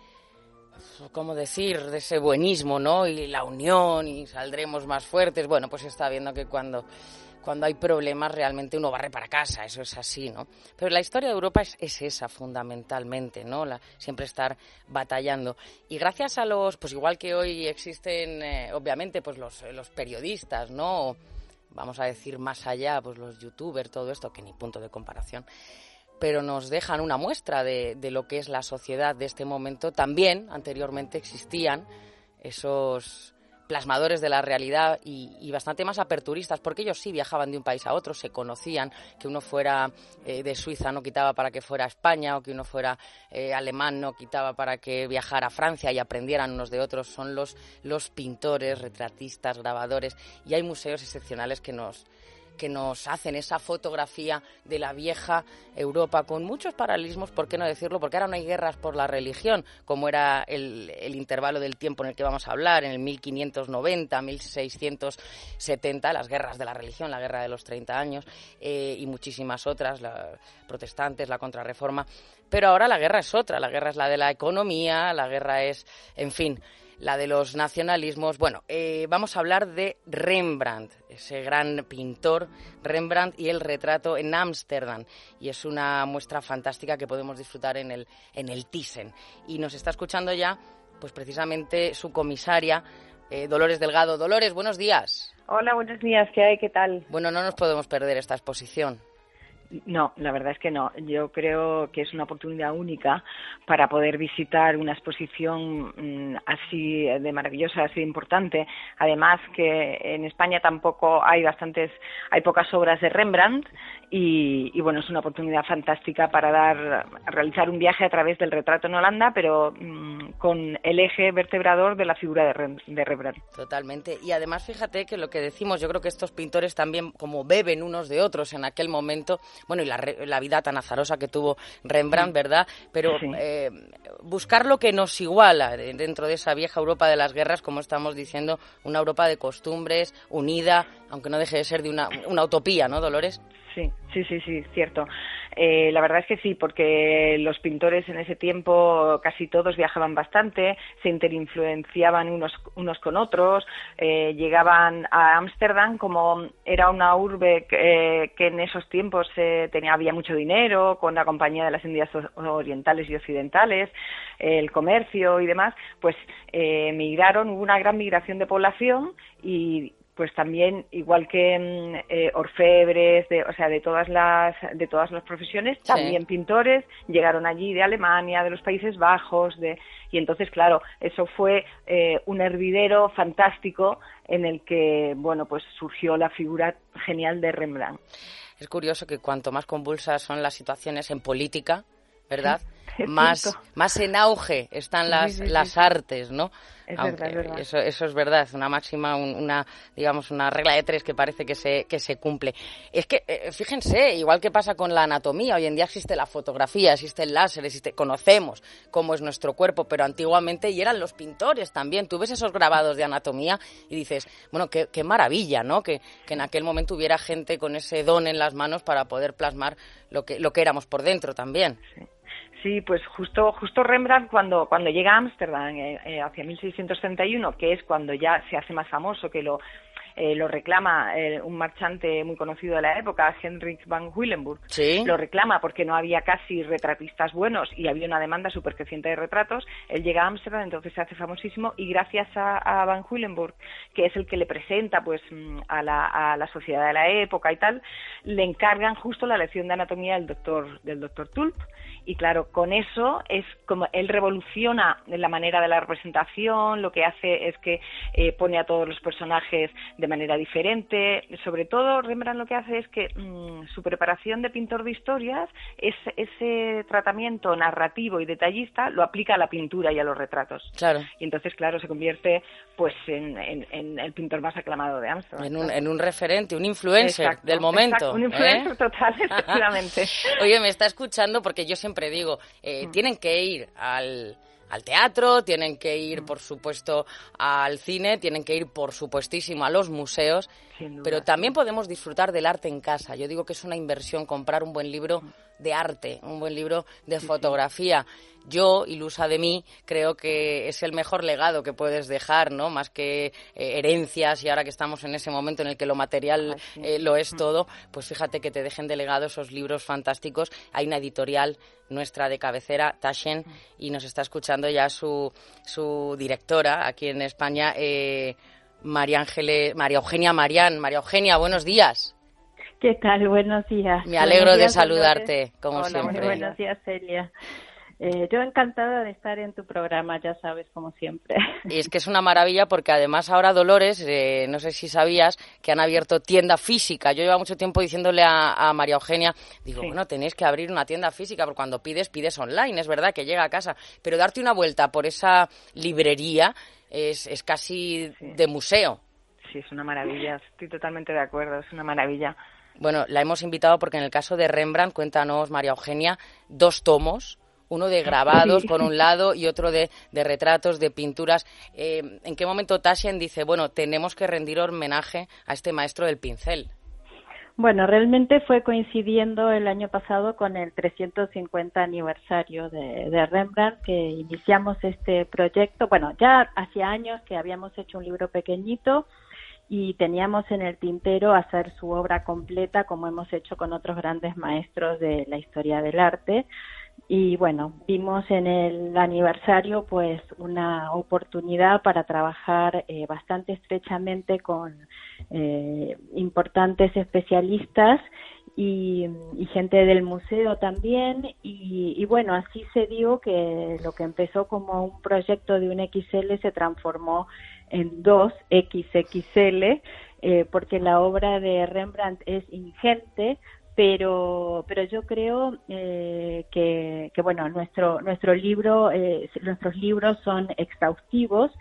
¿cómo decir?, de ese buenismo, ¿no? Y la unión y saldremos más fuertes. Bueno, pues se está viendo que cuando, cuando hay problemas realmente uno barre para casa, eso es así, ¿no? Pero la historia de Europa es, es esa fundamentalmente, ¿no? La, siempre estar batallando. Y gracias a los, pues igual que hoy existen, eh, obviamente, pues los, los periodistas, ¿no? Vamos a decir más allá, pues los youtubers, todo esto, que ni punto de comparación, pero nos dejan una muestra de, de lo que es la sociedad de este momento. También, anteriormente, existían esos plasmadores de la realidad y, y bastante más aperturistas, porque ellos sí viajaban de un país a otro, se conocían, que uno fuera eh, de Suiza no quitaba para que fuera a España, o que uno fuera eh, alemán no quitaba para que viajara a Francia y aprendieran unos de otros. Son los, los pintores, retratistas, grabadores, y hay museos excepcionales que nos que nos hacen esa fotografía de la vieja Europa con muchos paralelismos, ¿por qué no decirlo? Porque ahora no hay guerras por la religión, como era el, el intervalo del tiempo en el que vamos a hablar, en el mil quinientos noventa, mil seiscientos setenta, las guerras de la religión, la guerra de los treinta años, eh, y muchísimas otras, la protestantes, la contrarreforma. Pero ahora la guerra es otra, la guerra es la de la economía, la guerra es, en fin, la de los nacionalismos. Bueno, eh, vamos a hablar de Rembrandt, ese gran pintor Rembrandt y el retrato en Ámsterdam. Y es una muestra fantástica que podemos disfrutar en el, en el Thyssen. Y nos está escuchando ya, pues precisamente su comisaria, eh, Dolores Delgado. Dolores, buenos días. Hola, buenos días. ¿Qué hay? ¿Qué tal? Bueno, no nos podemos perder esta exposición. No, la verdad es que no. Yo creo que es una oportunidad única para poder visitar una exposición mmm, así de maravillosa, así de importante. Además que en España tampoco hay bastantes, hay pocas obras de Rembrandt y, y bueno, es una oportunidad fantástica para dar, realizar un viaje a través del retrato en Holanda, pero mmm, con el eje vertebrador de la figura de, Rem, de Rembrandt. Totalmente. Y además, fíjate que lo que decimos, yo creo que estos pintores también como beben unos de otros en aquel momento. Bueno, y la, la vida tan azarosa que tuvo Rembrandt, ¿verdad? Pero sí. eh, buscar lo que nos iguala dentro de esa vieja Europa de las guerras, como estamos diciendo, una Europa de costumbres, unida, aunque no deje de ser de una, una utopía, ¿no, Dolores? Sí, sí, sí, sí, cierto. Eh, la verdad es que sí, porque los pintores en ese tiempo casi todos viajaban bastante, se interinfluenciaban unos, unos con otros, eh, llegaban a Ámsterdam, como era una urbe eh, que en esos tiempos eh, tenía, había mucho dinero, con la compañía de las Indias Orientales y Occidentales, eh, el comercio y demás, pues eh, migraron, hubo una gran migración de población y pues también, igual que eh, orfebres, de, o sea, de todas las de todas las profesiones, sí. También pintores llegaron allí de Alemania, de los Países Bajos, de y entonces, claro, eso fue eh, un hervidero fantástico en el que, bueno, pues surgió la figura genial de Rembrandt. Es curioso que cuanto más convulsas son las situaciones en política, ¿verdad? Sí, más, más en auge están sí, las, sí, sí, las sí. artes, ¿no? Es Aunque verdad, es verdad. Eso, eso es verdad, es una máxima, un, una, digamos, una regla de tres que parece que se, que se cumple. Es que, eh, fíjense, igual que pasa con la anatomía, hoy en día existe la fotografía, existe el láser, existe, conocemos cómo es nuestro cuerpo, pero antiguamente, y eran los pintores también, tú ves esos grabados de anatomía y dices, bueno, qué, qué maravilla, ¿no? Que, que en aquel momento hubiera gente con ese don en las manos para poder plasmar lo que, lo que éramos por dentro también. Sí. Sí, pues justo justo Rembrandt cuando cuando llega a Ámsterdam eh, eh, hacia mil seiscientos treinta y uno, que es cuando ya se hace más famoso, que lo eh, lo reclama eh, un marchante muy conocido de la época, Hendrik van Huylenburg, ¿Sí? lo reclama porque no había casi retratistas buenos y había una demanda súper creciente de retratos. Él llega a Ámsterdam, entonces se hace famosísimo, y gracias a, a van Huylenburg, que es el que le presenta pues a la, a la sociedad de la época y tal, le encargan justo la lección de anatomía del doctor del doctor Tulp. Y claro, con eso es como él revoluciona la manera de la representación, lo que hace es que eh, pone a todos los personajes de manera diferente. Sobre todo, Rembrandt lo que hace es que mmm, su preparación de pintor de historias, es, ese tratamiento narrativo y detallista lo aplica a la pintura y a los retratos. Claro. Y entonces, claro, se convierte pues en, en, en el pintor más aclamado de Ámsterdam. En un, claro. en un referente, un influencer exacto, del momento. Exacto, un influencer ¿eh? total, efectivamente. Oye, me está escuchando porque yo siempre digo, eh, mm. tienen que ir al, al teatro, tienen que ir, mm. por supuesto, al cine, tienen que ir, por supuestísimo, a los museos, duda, pero también sí. podemos disfrutar del arte en casa. Yo digo que es una inversión comprar un buen libro de arte, un buen libro de sí, fotografía. Sí. Yo, ilusa de mí, creo que es el mejor legado que puedes dejar, ¿no? Más que eh, herencias, y ahora que estamos en ese momento en el que lo material eh, lo es todo, pues fíjate que te dejen de legado esos libros fantásticos. Hay una editorial nuestra de cabecera, Taschen, y nos está escuchando ya su, su directora aquí en España, eh, María Ángeles, María Eugenia Marián. María Eugenia, buenos días. ¿Qué tal? Buenos días. Me alegro días, de saludarte, Dolores. Como Hola, siempre. Buenos días, Celia. Eh, yo encantada de estar en tu programa, ya sabes, como siempre. Y es que es una maravilla porque además ahora, Dolores, eh, no sé si sabías que han abierto tienda física. Yo llevo mucho tiempo diciéndole a, a María Eugenia, digo, sí. bueno, tenéis que abrir una tienda física porque cuando pides, pides online, es verdad que llega a casa, pero darte una vuelta por esa librería es, es casi sí. de museo. Sí, es una maravilla, estoy totalmente de acuerdo, es una maravilla. Bueno, la hemos invitado porque en el caso de Rembrandt, cuéntanos, María Eugenia, dos tomos, uno de grabados, sí. por un lado, y otro de, de retratos, de pinturas. Eh, ¿En qué momento Taschen dice, bueno, tenemos que rendir homenaje a este maestro del pincel? Bueno, realmente fue coincidiendo el año pasado con el trescientos cincuenta aniversario de, de Rembrandt que iniciamos este proyecto. Bueno, ya hacía años que habíamos hecho un libro pequeñito y teníamos en el tintero hacer su obra completa, como hemos hecho con otros grandes maestros de la historia del arte. Y bueno, vimos en el aniversario pues una oportunidad para trabajar eh, bastante estrechamente con eh, importantes especialistas y, y gente del museo también, y, y bueno, así se dio que lo que empezó como un proyecto de un equis ele se transformó en dos equis equis ele, eh, porque la obra de Rembrandt es ingente, pero pero yo creo eh, que, que bueno, nuestro nuestro libro eh, nuestros libros son exhaustivos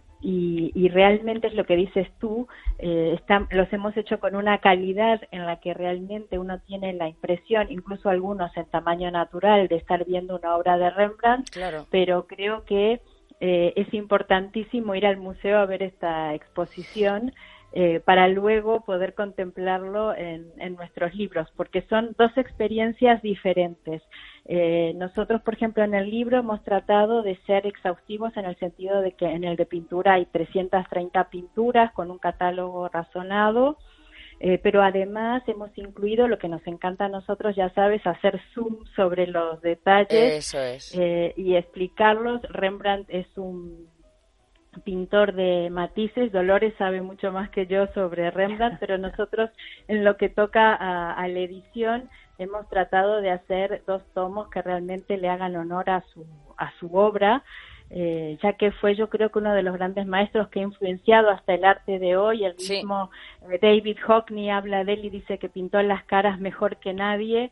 y, y realmente es lo que dices tú, eh, están, los hemos hecho con una calidad en la que realmente uno tiene la impresión, incluso algunos en tamaño natural, de estar viendo una obra de Rembrandt, claro. pero creo que eh, es importantísimo ir al museo a ver esta exposición Eh, para luego poder contemplarlo en, en nuestros libros, porque son dos experiencias diferentes. Eh, nosotros, por ejemplo, en el libro hemos tratado de ser exhaustivos en el sentido de que en el de pintura hay trescientas treinta pinturas con un catálogo razonado, eh, pero además hemos incluido lo que nos encanta a nosotros, ya sabes, hacer zoom sobre los detalles. Eso es. eh, y explicarlos. Rembrandt es un pintor de matices. Dolores sabe mucho más que yo sobre Rembrandt, pero nosotros en lo que toca a, a la edición hemos tratado de hacer dos tomos que realmente le hagan honor a su a su obra, eh, ya que fue, yo creo que uno de los grandes maestros que ha influenciado hasta el arte de hoy. El sí. mismo eh, David Hockney habla de él y dice que pintó las caras mejor que nadie.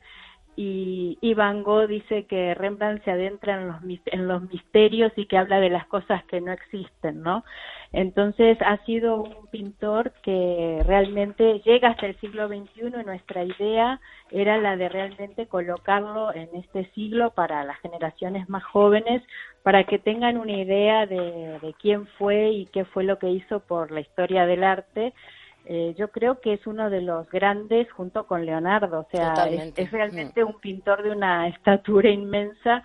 Y, y Van Gogh dice que Rembrandt se adentra en los, en los misterios y que habla de las cosas que no existen, ¿no? Entonces ha sido un pintor que realmente llega hasta el siglo veintiuno y nuestra idea era la de realmente colocarlo en este siglo para las generaciones más jóvenes, para que tengan una idea de, de quién fue y qué fue lo que hizo por la historia del arte. Eh, yo creo que es uno de los grandes junto con Leonardo, o sea, es, es realmente un pintor de una estatura inmensa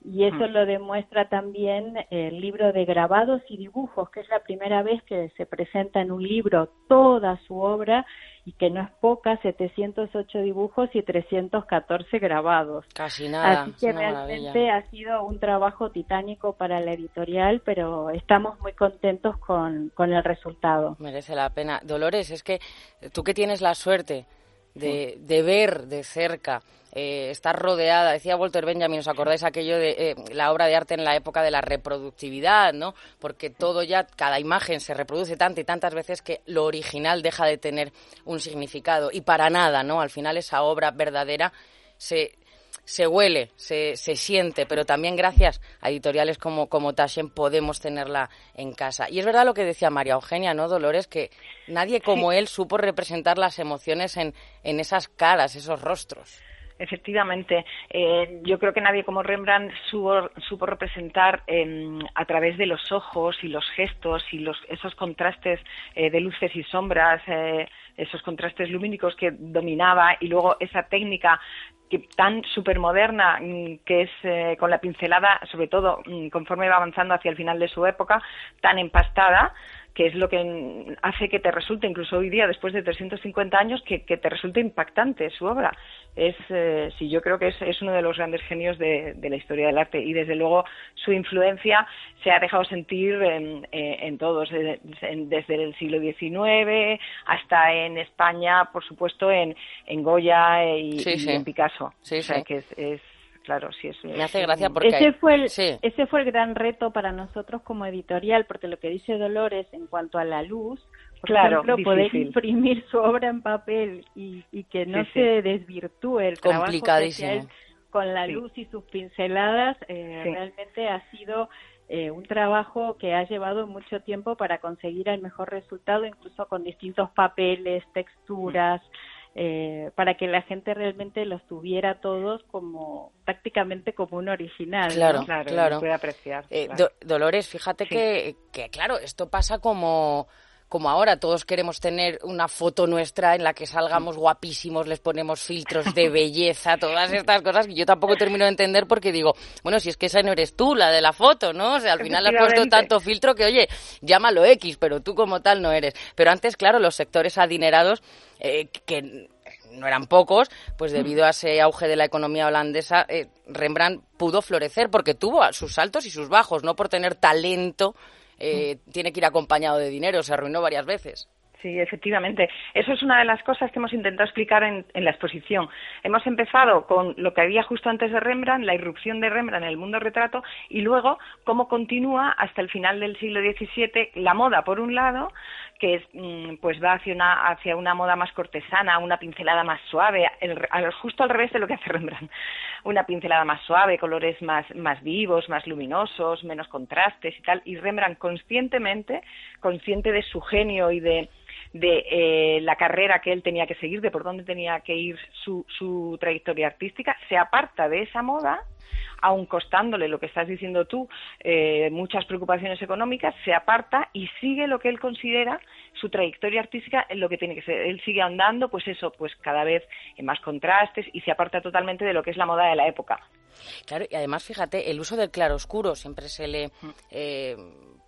Y eso lo demuestra también el libro de grabados y dibujos, que es la primera vez que se presenta en un libro toda su obra, y que no es poca, setecientos ocho dibujos y trescientos catorce grabados. Casi nada. Así que realmente ha sido un trabajo titánico para la editorial, pero estamos muy contentos con, con el resultado. Merece la pena. Dolores, es que tú que tienes la suerte de, de ver de cerca, eh, estar rodeada, decía Walter Benjamin, ¿os acordáis aquello de eh, la obra de arte en la época de la reproductividad, ¿no? Porque todo ya, cada imagen se reproduce tantas y tantas veces que lo original deja de tener un significado, y para nada, ¿no? Al final esa obra verdadera se... se huele, se, se siente, pero también gracias a editoriales como, como Taschen podemos tenerla en casa. Y es verdad lo que decía María Eugenia, ¿no, Dolores? Que nadie como sí. él supo representar las emociones en, en esas caras, esos rostros. Efectivamente, eh, yo creo que nadie como Rembrandt supo, supo representar eh, a través de los ojos y los gestos y los, esos contrastes eh, de luces y sombras, eh, esos contrastes lumínicos que dominaba, y luego esa técnica que tan supermoderna que es eh, con la pincelada, sobre todo conforme va avanzando hacia el final de su época, tan empastada, que es lo que hace que te resulte, incluso hoy día, después de trescientos cincuenta años, que, que te resulte impactante su obra. Es, eh, sí, yo creo que es, es uno de los grandes genios de, de la historia del arte, y desde luego su influencia se ha dejado sentir en, en todos, en, desde el siglo diecinueve hasta en España, por supuesto, en, en Goya y, sí, y sí. en Picasso. Sí, o sea, sí. que es... es Claro, sí, es, me hace gracia porque ese fue el sí. ese fue el gran reto para nosotros como editorial, porque lo que dice Dolores en cuanto a la luz, por claro, ejemplo, difícil. poder imprimir su obra en papel y, y que no sí, se sí. desvirtúe el trabajo que hacía él con la sí. luz y sus pinceladas, eh, sí. realmente ha sido eh, un trabajo que ha llevado mucho tiempo para conseguir el mejor resultado, incluso con distintos papeles, texturas. Mm. Eh, para que la gente realmente los tuviera todos como prácticamente como un original. Claro, ¿no? claro, claro. Lo puede apreciar. Eh, claro. Do- Dolores, fíjate sí. que, que, claro, esto pasa como... como ahora todos queremos tener una foto nuestra en la que salgamos guapísimos, les ponemos filtros de belleza, todas estas cosas que yo tampoco termino de entender, porque digo, bueno, si es que esa no eres tú, la de la foto, ¿no? O sea, al final has puesto tanto filtro que, oye, llámalo X, pero tú como tal no eres. Pero antes, claro, los sectores adinerados, eh, que no eran pocos, pues debido a ese auge de la economía holandesa, eh, Rembrandt pudo florecer porque tuvo sus altos y sus bajos, no por tener talento. Eh, tiene que ir acompañado de dinero, se arruinó varias veces. Sí, efectivamente. Eso es una de las cosas que hemos intentado explicar en, en la exposición. Hemos empezado con lo que había justo antes de Rembrandt, la irrupción de Rembrandt en el mundo retrato, y luego cómo continúa hasta el final del siglo diecisiete la moda, por un lado, que es, pues va hacia una, hacia una moda más cortesana, una pincelada más suave, el, justo al revés de lo que hace Rembrandt. Una pincelada más suave, colores más, más vivos, más luminosos, menos contrastes y tal. Y Rembrandt conscientemente, consciente de su genio y de de eh, la carrera que él tenía que seguir, de por dónde tenía que ir su, su trayectoria artística, se aparta de esa moda, aun costándole lo que estás diciendo tú, eh, muchas preocupaciones económicas, se aparta y sigue lo que él considera su trayectoria artística en lo que tiene que ser. Él sigue andando, pues eso, pues cada vez en más contrastes, y se aparta totalmente de lo que es la moda de la época. Claro, y además, fíjate, el uso del claroscuro siempre se le... Eh,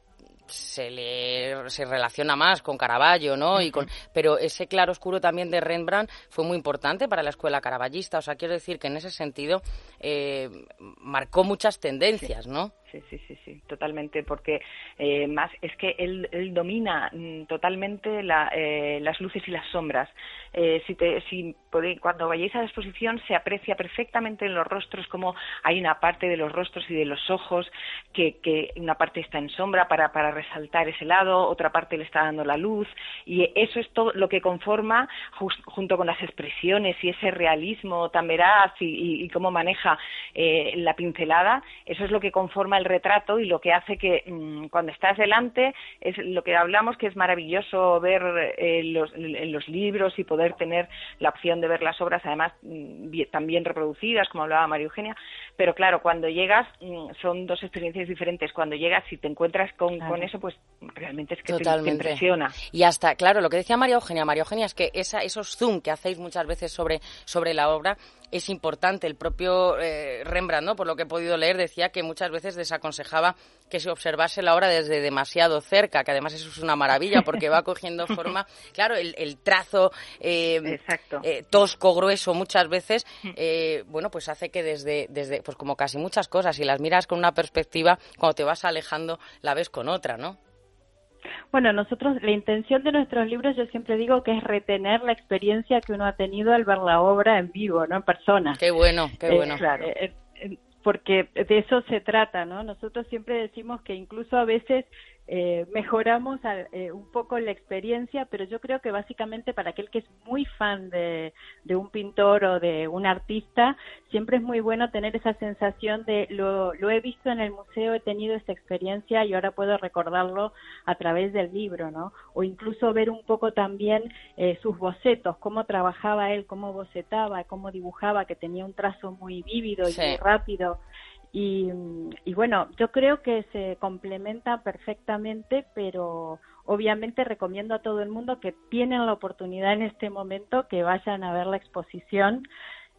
se le se relaciona más con Caravaggio, ¿no? Y con, pero ese claroscuro también de Rembrandt fue muy importante para la escuela caravallista. O sea, quiero decir que en ese sentido eh, marcó muchas tendencias, ¿no? Sí, sí, sí, sí, totalmente, porque eh, más es que él, él domina mm, totalmente la, eh, las luces y las sombras. Eh, si te, si podéis, cuando vayáis a la exposición se aprecia perfectamente en los rostros como hay una parte de los rostros y de los ojos que, que una parte está en sombra para, para resaltar ese lado, otra parte le está dando la luz, y eso es todo lo que conforma, just, junto con las expresiones y ese realismo tan veraz y, y, y cómo maneja eh, la pincelada, eso es lo que conforma el retrato y lo que hace que mmm, cuando estás delante es lo que hablamos, que es maravilloso ver eh, los, los libros y poder tener la opción de ver las obras, además mmm, bien, también reproducidas, como hablaba María Eugenia, pero claro, cuando llegas mmm, son dos experiencias diferentes. Cuando llegas y te encuentras con, claro. con eso, pues realmente es que te, te impresiona. Y hasta, claro, lo que decía María Eugenia, María Eugenia, es que esa, esos zoom que hacéis muchas veces sobre, sobre la obra es importante. El propio eh, Rembrandt, ¿no? Por lo que he podido leer, decía que muchas veces desaconsejaba que se observase la obra desde demasiado cerca, que además eso es una maravilla porque va cogiendo forma. Claro, el, el trazo eh, eh, tosco, grueso, muchas veces, eh, bueno, pues hace que desde, desde, pues como casi muchas cosas, si las miras con una perspectiva, cuando te vas alejando, la ves con otra, ¿no? Bueno, nosotros, la intención de nuestros libros, yo siempre digo que es retener la experiencia que uno ha tenido al ver la obra en vivo, ¿no? En persona. Qué bueno, qué bueno. Eh, claro. Eh, eh, porque de eso se trata, ¿no? Nosotros siempre decimos que incluso a veces eh, mejoramos a, eh, un poco la experiencia, pero yo creo que básicamente para aquel que es muy fan de, de un pintor o de un artista, siempre es muy bueno tener esa sensación de lo, lo he visto en el museo, he tenido esta experiencia y ahora puedo recordarlo a través del libro, ¿no? O incluso ver un poco también eh, sus bocetos, cómo trabajaba él, cómo bocetaba, cómo dibujaba, que tenía un trazo muy vívido y sí. muy rápido. Y, y bueno, yo creo que se complementa perfectamente, pero obviamente recomiendo a todo el mundo que tienen la oportunidad en este momento que vayan a ver la exposición.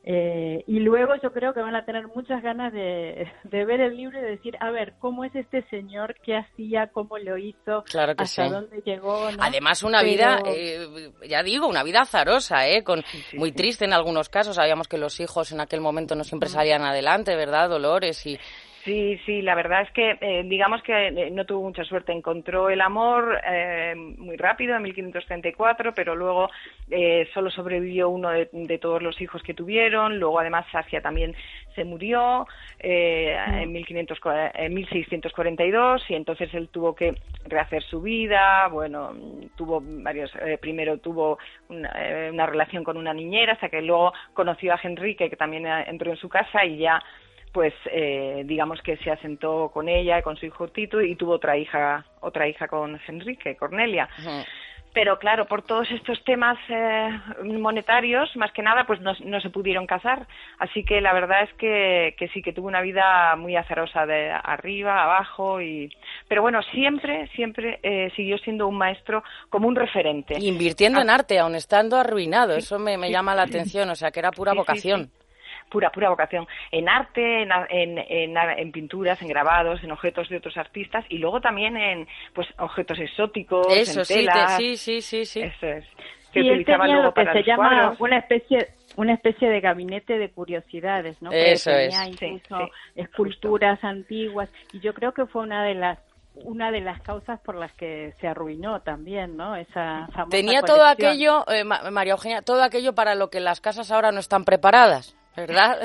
Eh, y luego yo creo que van a tener muchas ganas de, de ver el libro y de decir, a ver, ¿cómo es este señor? ¿Qué hacía? ¿Cómo lo hizo? Claro que ¿Hasta sí. dónde llegó? ¿No? Además, una Pero... vida, eh, ya digo, una vida azarosa, ¿eh? Con, sí, sí, muy sí. triste en algunos casos. Sabíamos que los hijos en aquel momento no siempre salían adelante, ¿verdad, Dolores? Y... Sí, sí, la verdad es que eh, digamos que eh, no tuvo mucha suerte. Encontró el amor eh, muy rápido en mil quinientos treinta y cuatro, pero luego eh, solo sobrevivió uno de, de todos los hijos que tuvieron. Luego, además, Safia también se murió eh, en, mil quinientos, en mil seiscientos cuarenta y dos y entonces él tuvo que rehacer su vida. Bueno, tuvo varios. Eh, primero tuvo una, eh, una relación con una niñera hasta que luego conoció a Henrique, que también entró en su casa y ya. Pues eh, digamos que se asentó con ella, con su hijo Tito, y tuvo otra hija, otra hija con Enrique, Cornelia. Uh-huh. Pero claro, por todos estos temas eh, monetarios, más que nada, pues no, no se pudieron casar. Así que la verdad es que, que sí, que tuvo una vida muy azarosa de arriba, abajo. y Pero bueno, siempre, siempre eh, siguió siendo un maestro como un referente. Invirtiendo ah. en arte, aun estando arruinado. Sí, eso me, me sí, llama la atención, o sea, que era pura sí, vocación. Sí, sí. Pura, pura vocación, en arte, en, en, en, en pinturas, en grabados, en objetos de otros artistas y luego también en pues objetos exóticos, Eso, en telas. Sí, sí, sí, sí. Eso es. Que y él tenía lo que se llama cuadros. una especie una especie de gabinete de curiosidades, ¿no? Eso que tenía es. incluso sí, sí, esculturas justo. antiguas y yo creo que fue una de las una de las causas por las que se arruinó también, ¿no? Esa famosa Tenía colección. todo aquello, eh, María Eugenia, todo aquello para lo que las casas ahora no están preparadas. ¿Verdad?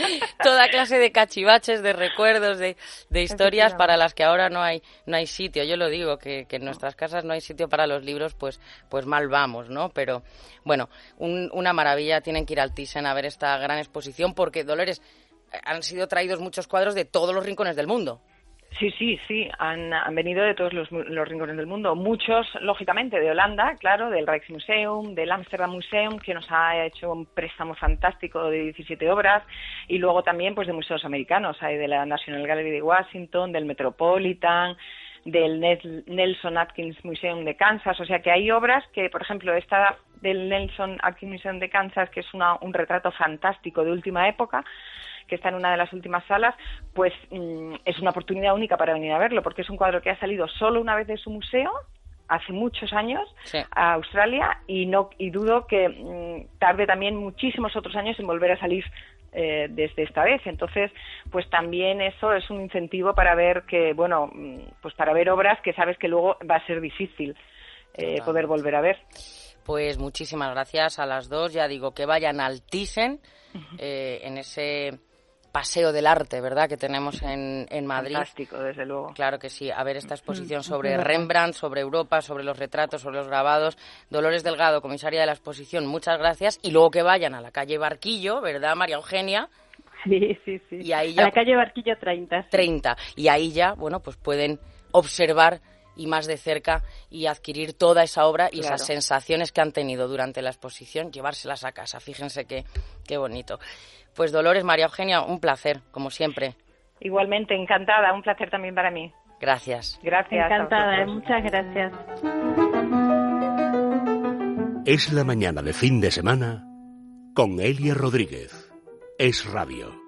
Toda clase de cachivaches, de recuerdos, de, de historias para las que ahora no hay no hay sitio. Yo lo digo, que, que en nuestras casas no hay sitio para los libros, pues pues mal vamos, ¿no? Pero, bueno, un, una maravilla. Tienen que ir al Thyssen a ver esta gran exposición porque, Dolores, han sido traídos muchos cuadros de todos los rincones del mundo. Sí, sí, sí, han, han venido de todos los, los rincones del mundo. Muchos, lógicamente, de Holanda, claro, del Rijksmuseum, del Amsterdam Museum, que nos ha hecho un préstamo fantástico de diecisiete obras, y luego también pues de museos americanos, hay de la National Gallery de Washington, del Metropolitan, del Nelson Atkins Museum de Kansas, o sea que hay obras que, por ejemplo, esta del Nelson Atkins Museum de Kansas, que es una, un retrato fantástico de última época, que está en una de las últimas salas, pues mmm, es una oportunidad única para venir a verlo, porque es un cuadro que ha salido solo una vez de su museo, hace muchos años, sí. a Australia, y no y dudo que mmm, tarde también muchísimos otros años en volver a salir eh, desde esta vez. Entonces, pues también eso es un incentivo para ver que, bueno, pues para ver obras que sabes que luego va a ser difícil eh, poder volver a ver. Pues muchísimas gracias a las dos. Ya digo, que vayan al Thyssen, uh-huh. eh, en ese paseo del arte, ¿verdad?, que tenemos en, en Madrid. Fantástico, desde luego. Claro que sí, a ver esta exposición sobre Rembrandt, sobre Europa, sobre los retratos, sobre los grabados. Dolores Delgado, comisaria de la exposición, muchas gracias. Y luego que vayan a la calle Barquillo, ¿verdad, María Eugenia? Sí, sí, sí. Y ahí a ya, la calle Barquillo treinta. Sí. treinta. Y ahí ya, bueno, pues pueden observar y más de cerca y adquirir toda esa obra y Claro. esas sensaciones que han tenido durante la exposición, llevárselas a casa. Fíjense qué, qué bonito. Pues Dolores, María Eugenia, un placer, como siempre. Igualmente, encantada, un placer también para mí. Gracias. Gracias. a Encantada, vosotros. muchas gracias. Es la mañana de fin de semana con Elia Rodríguez. Es Radio.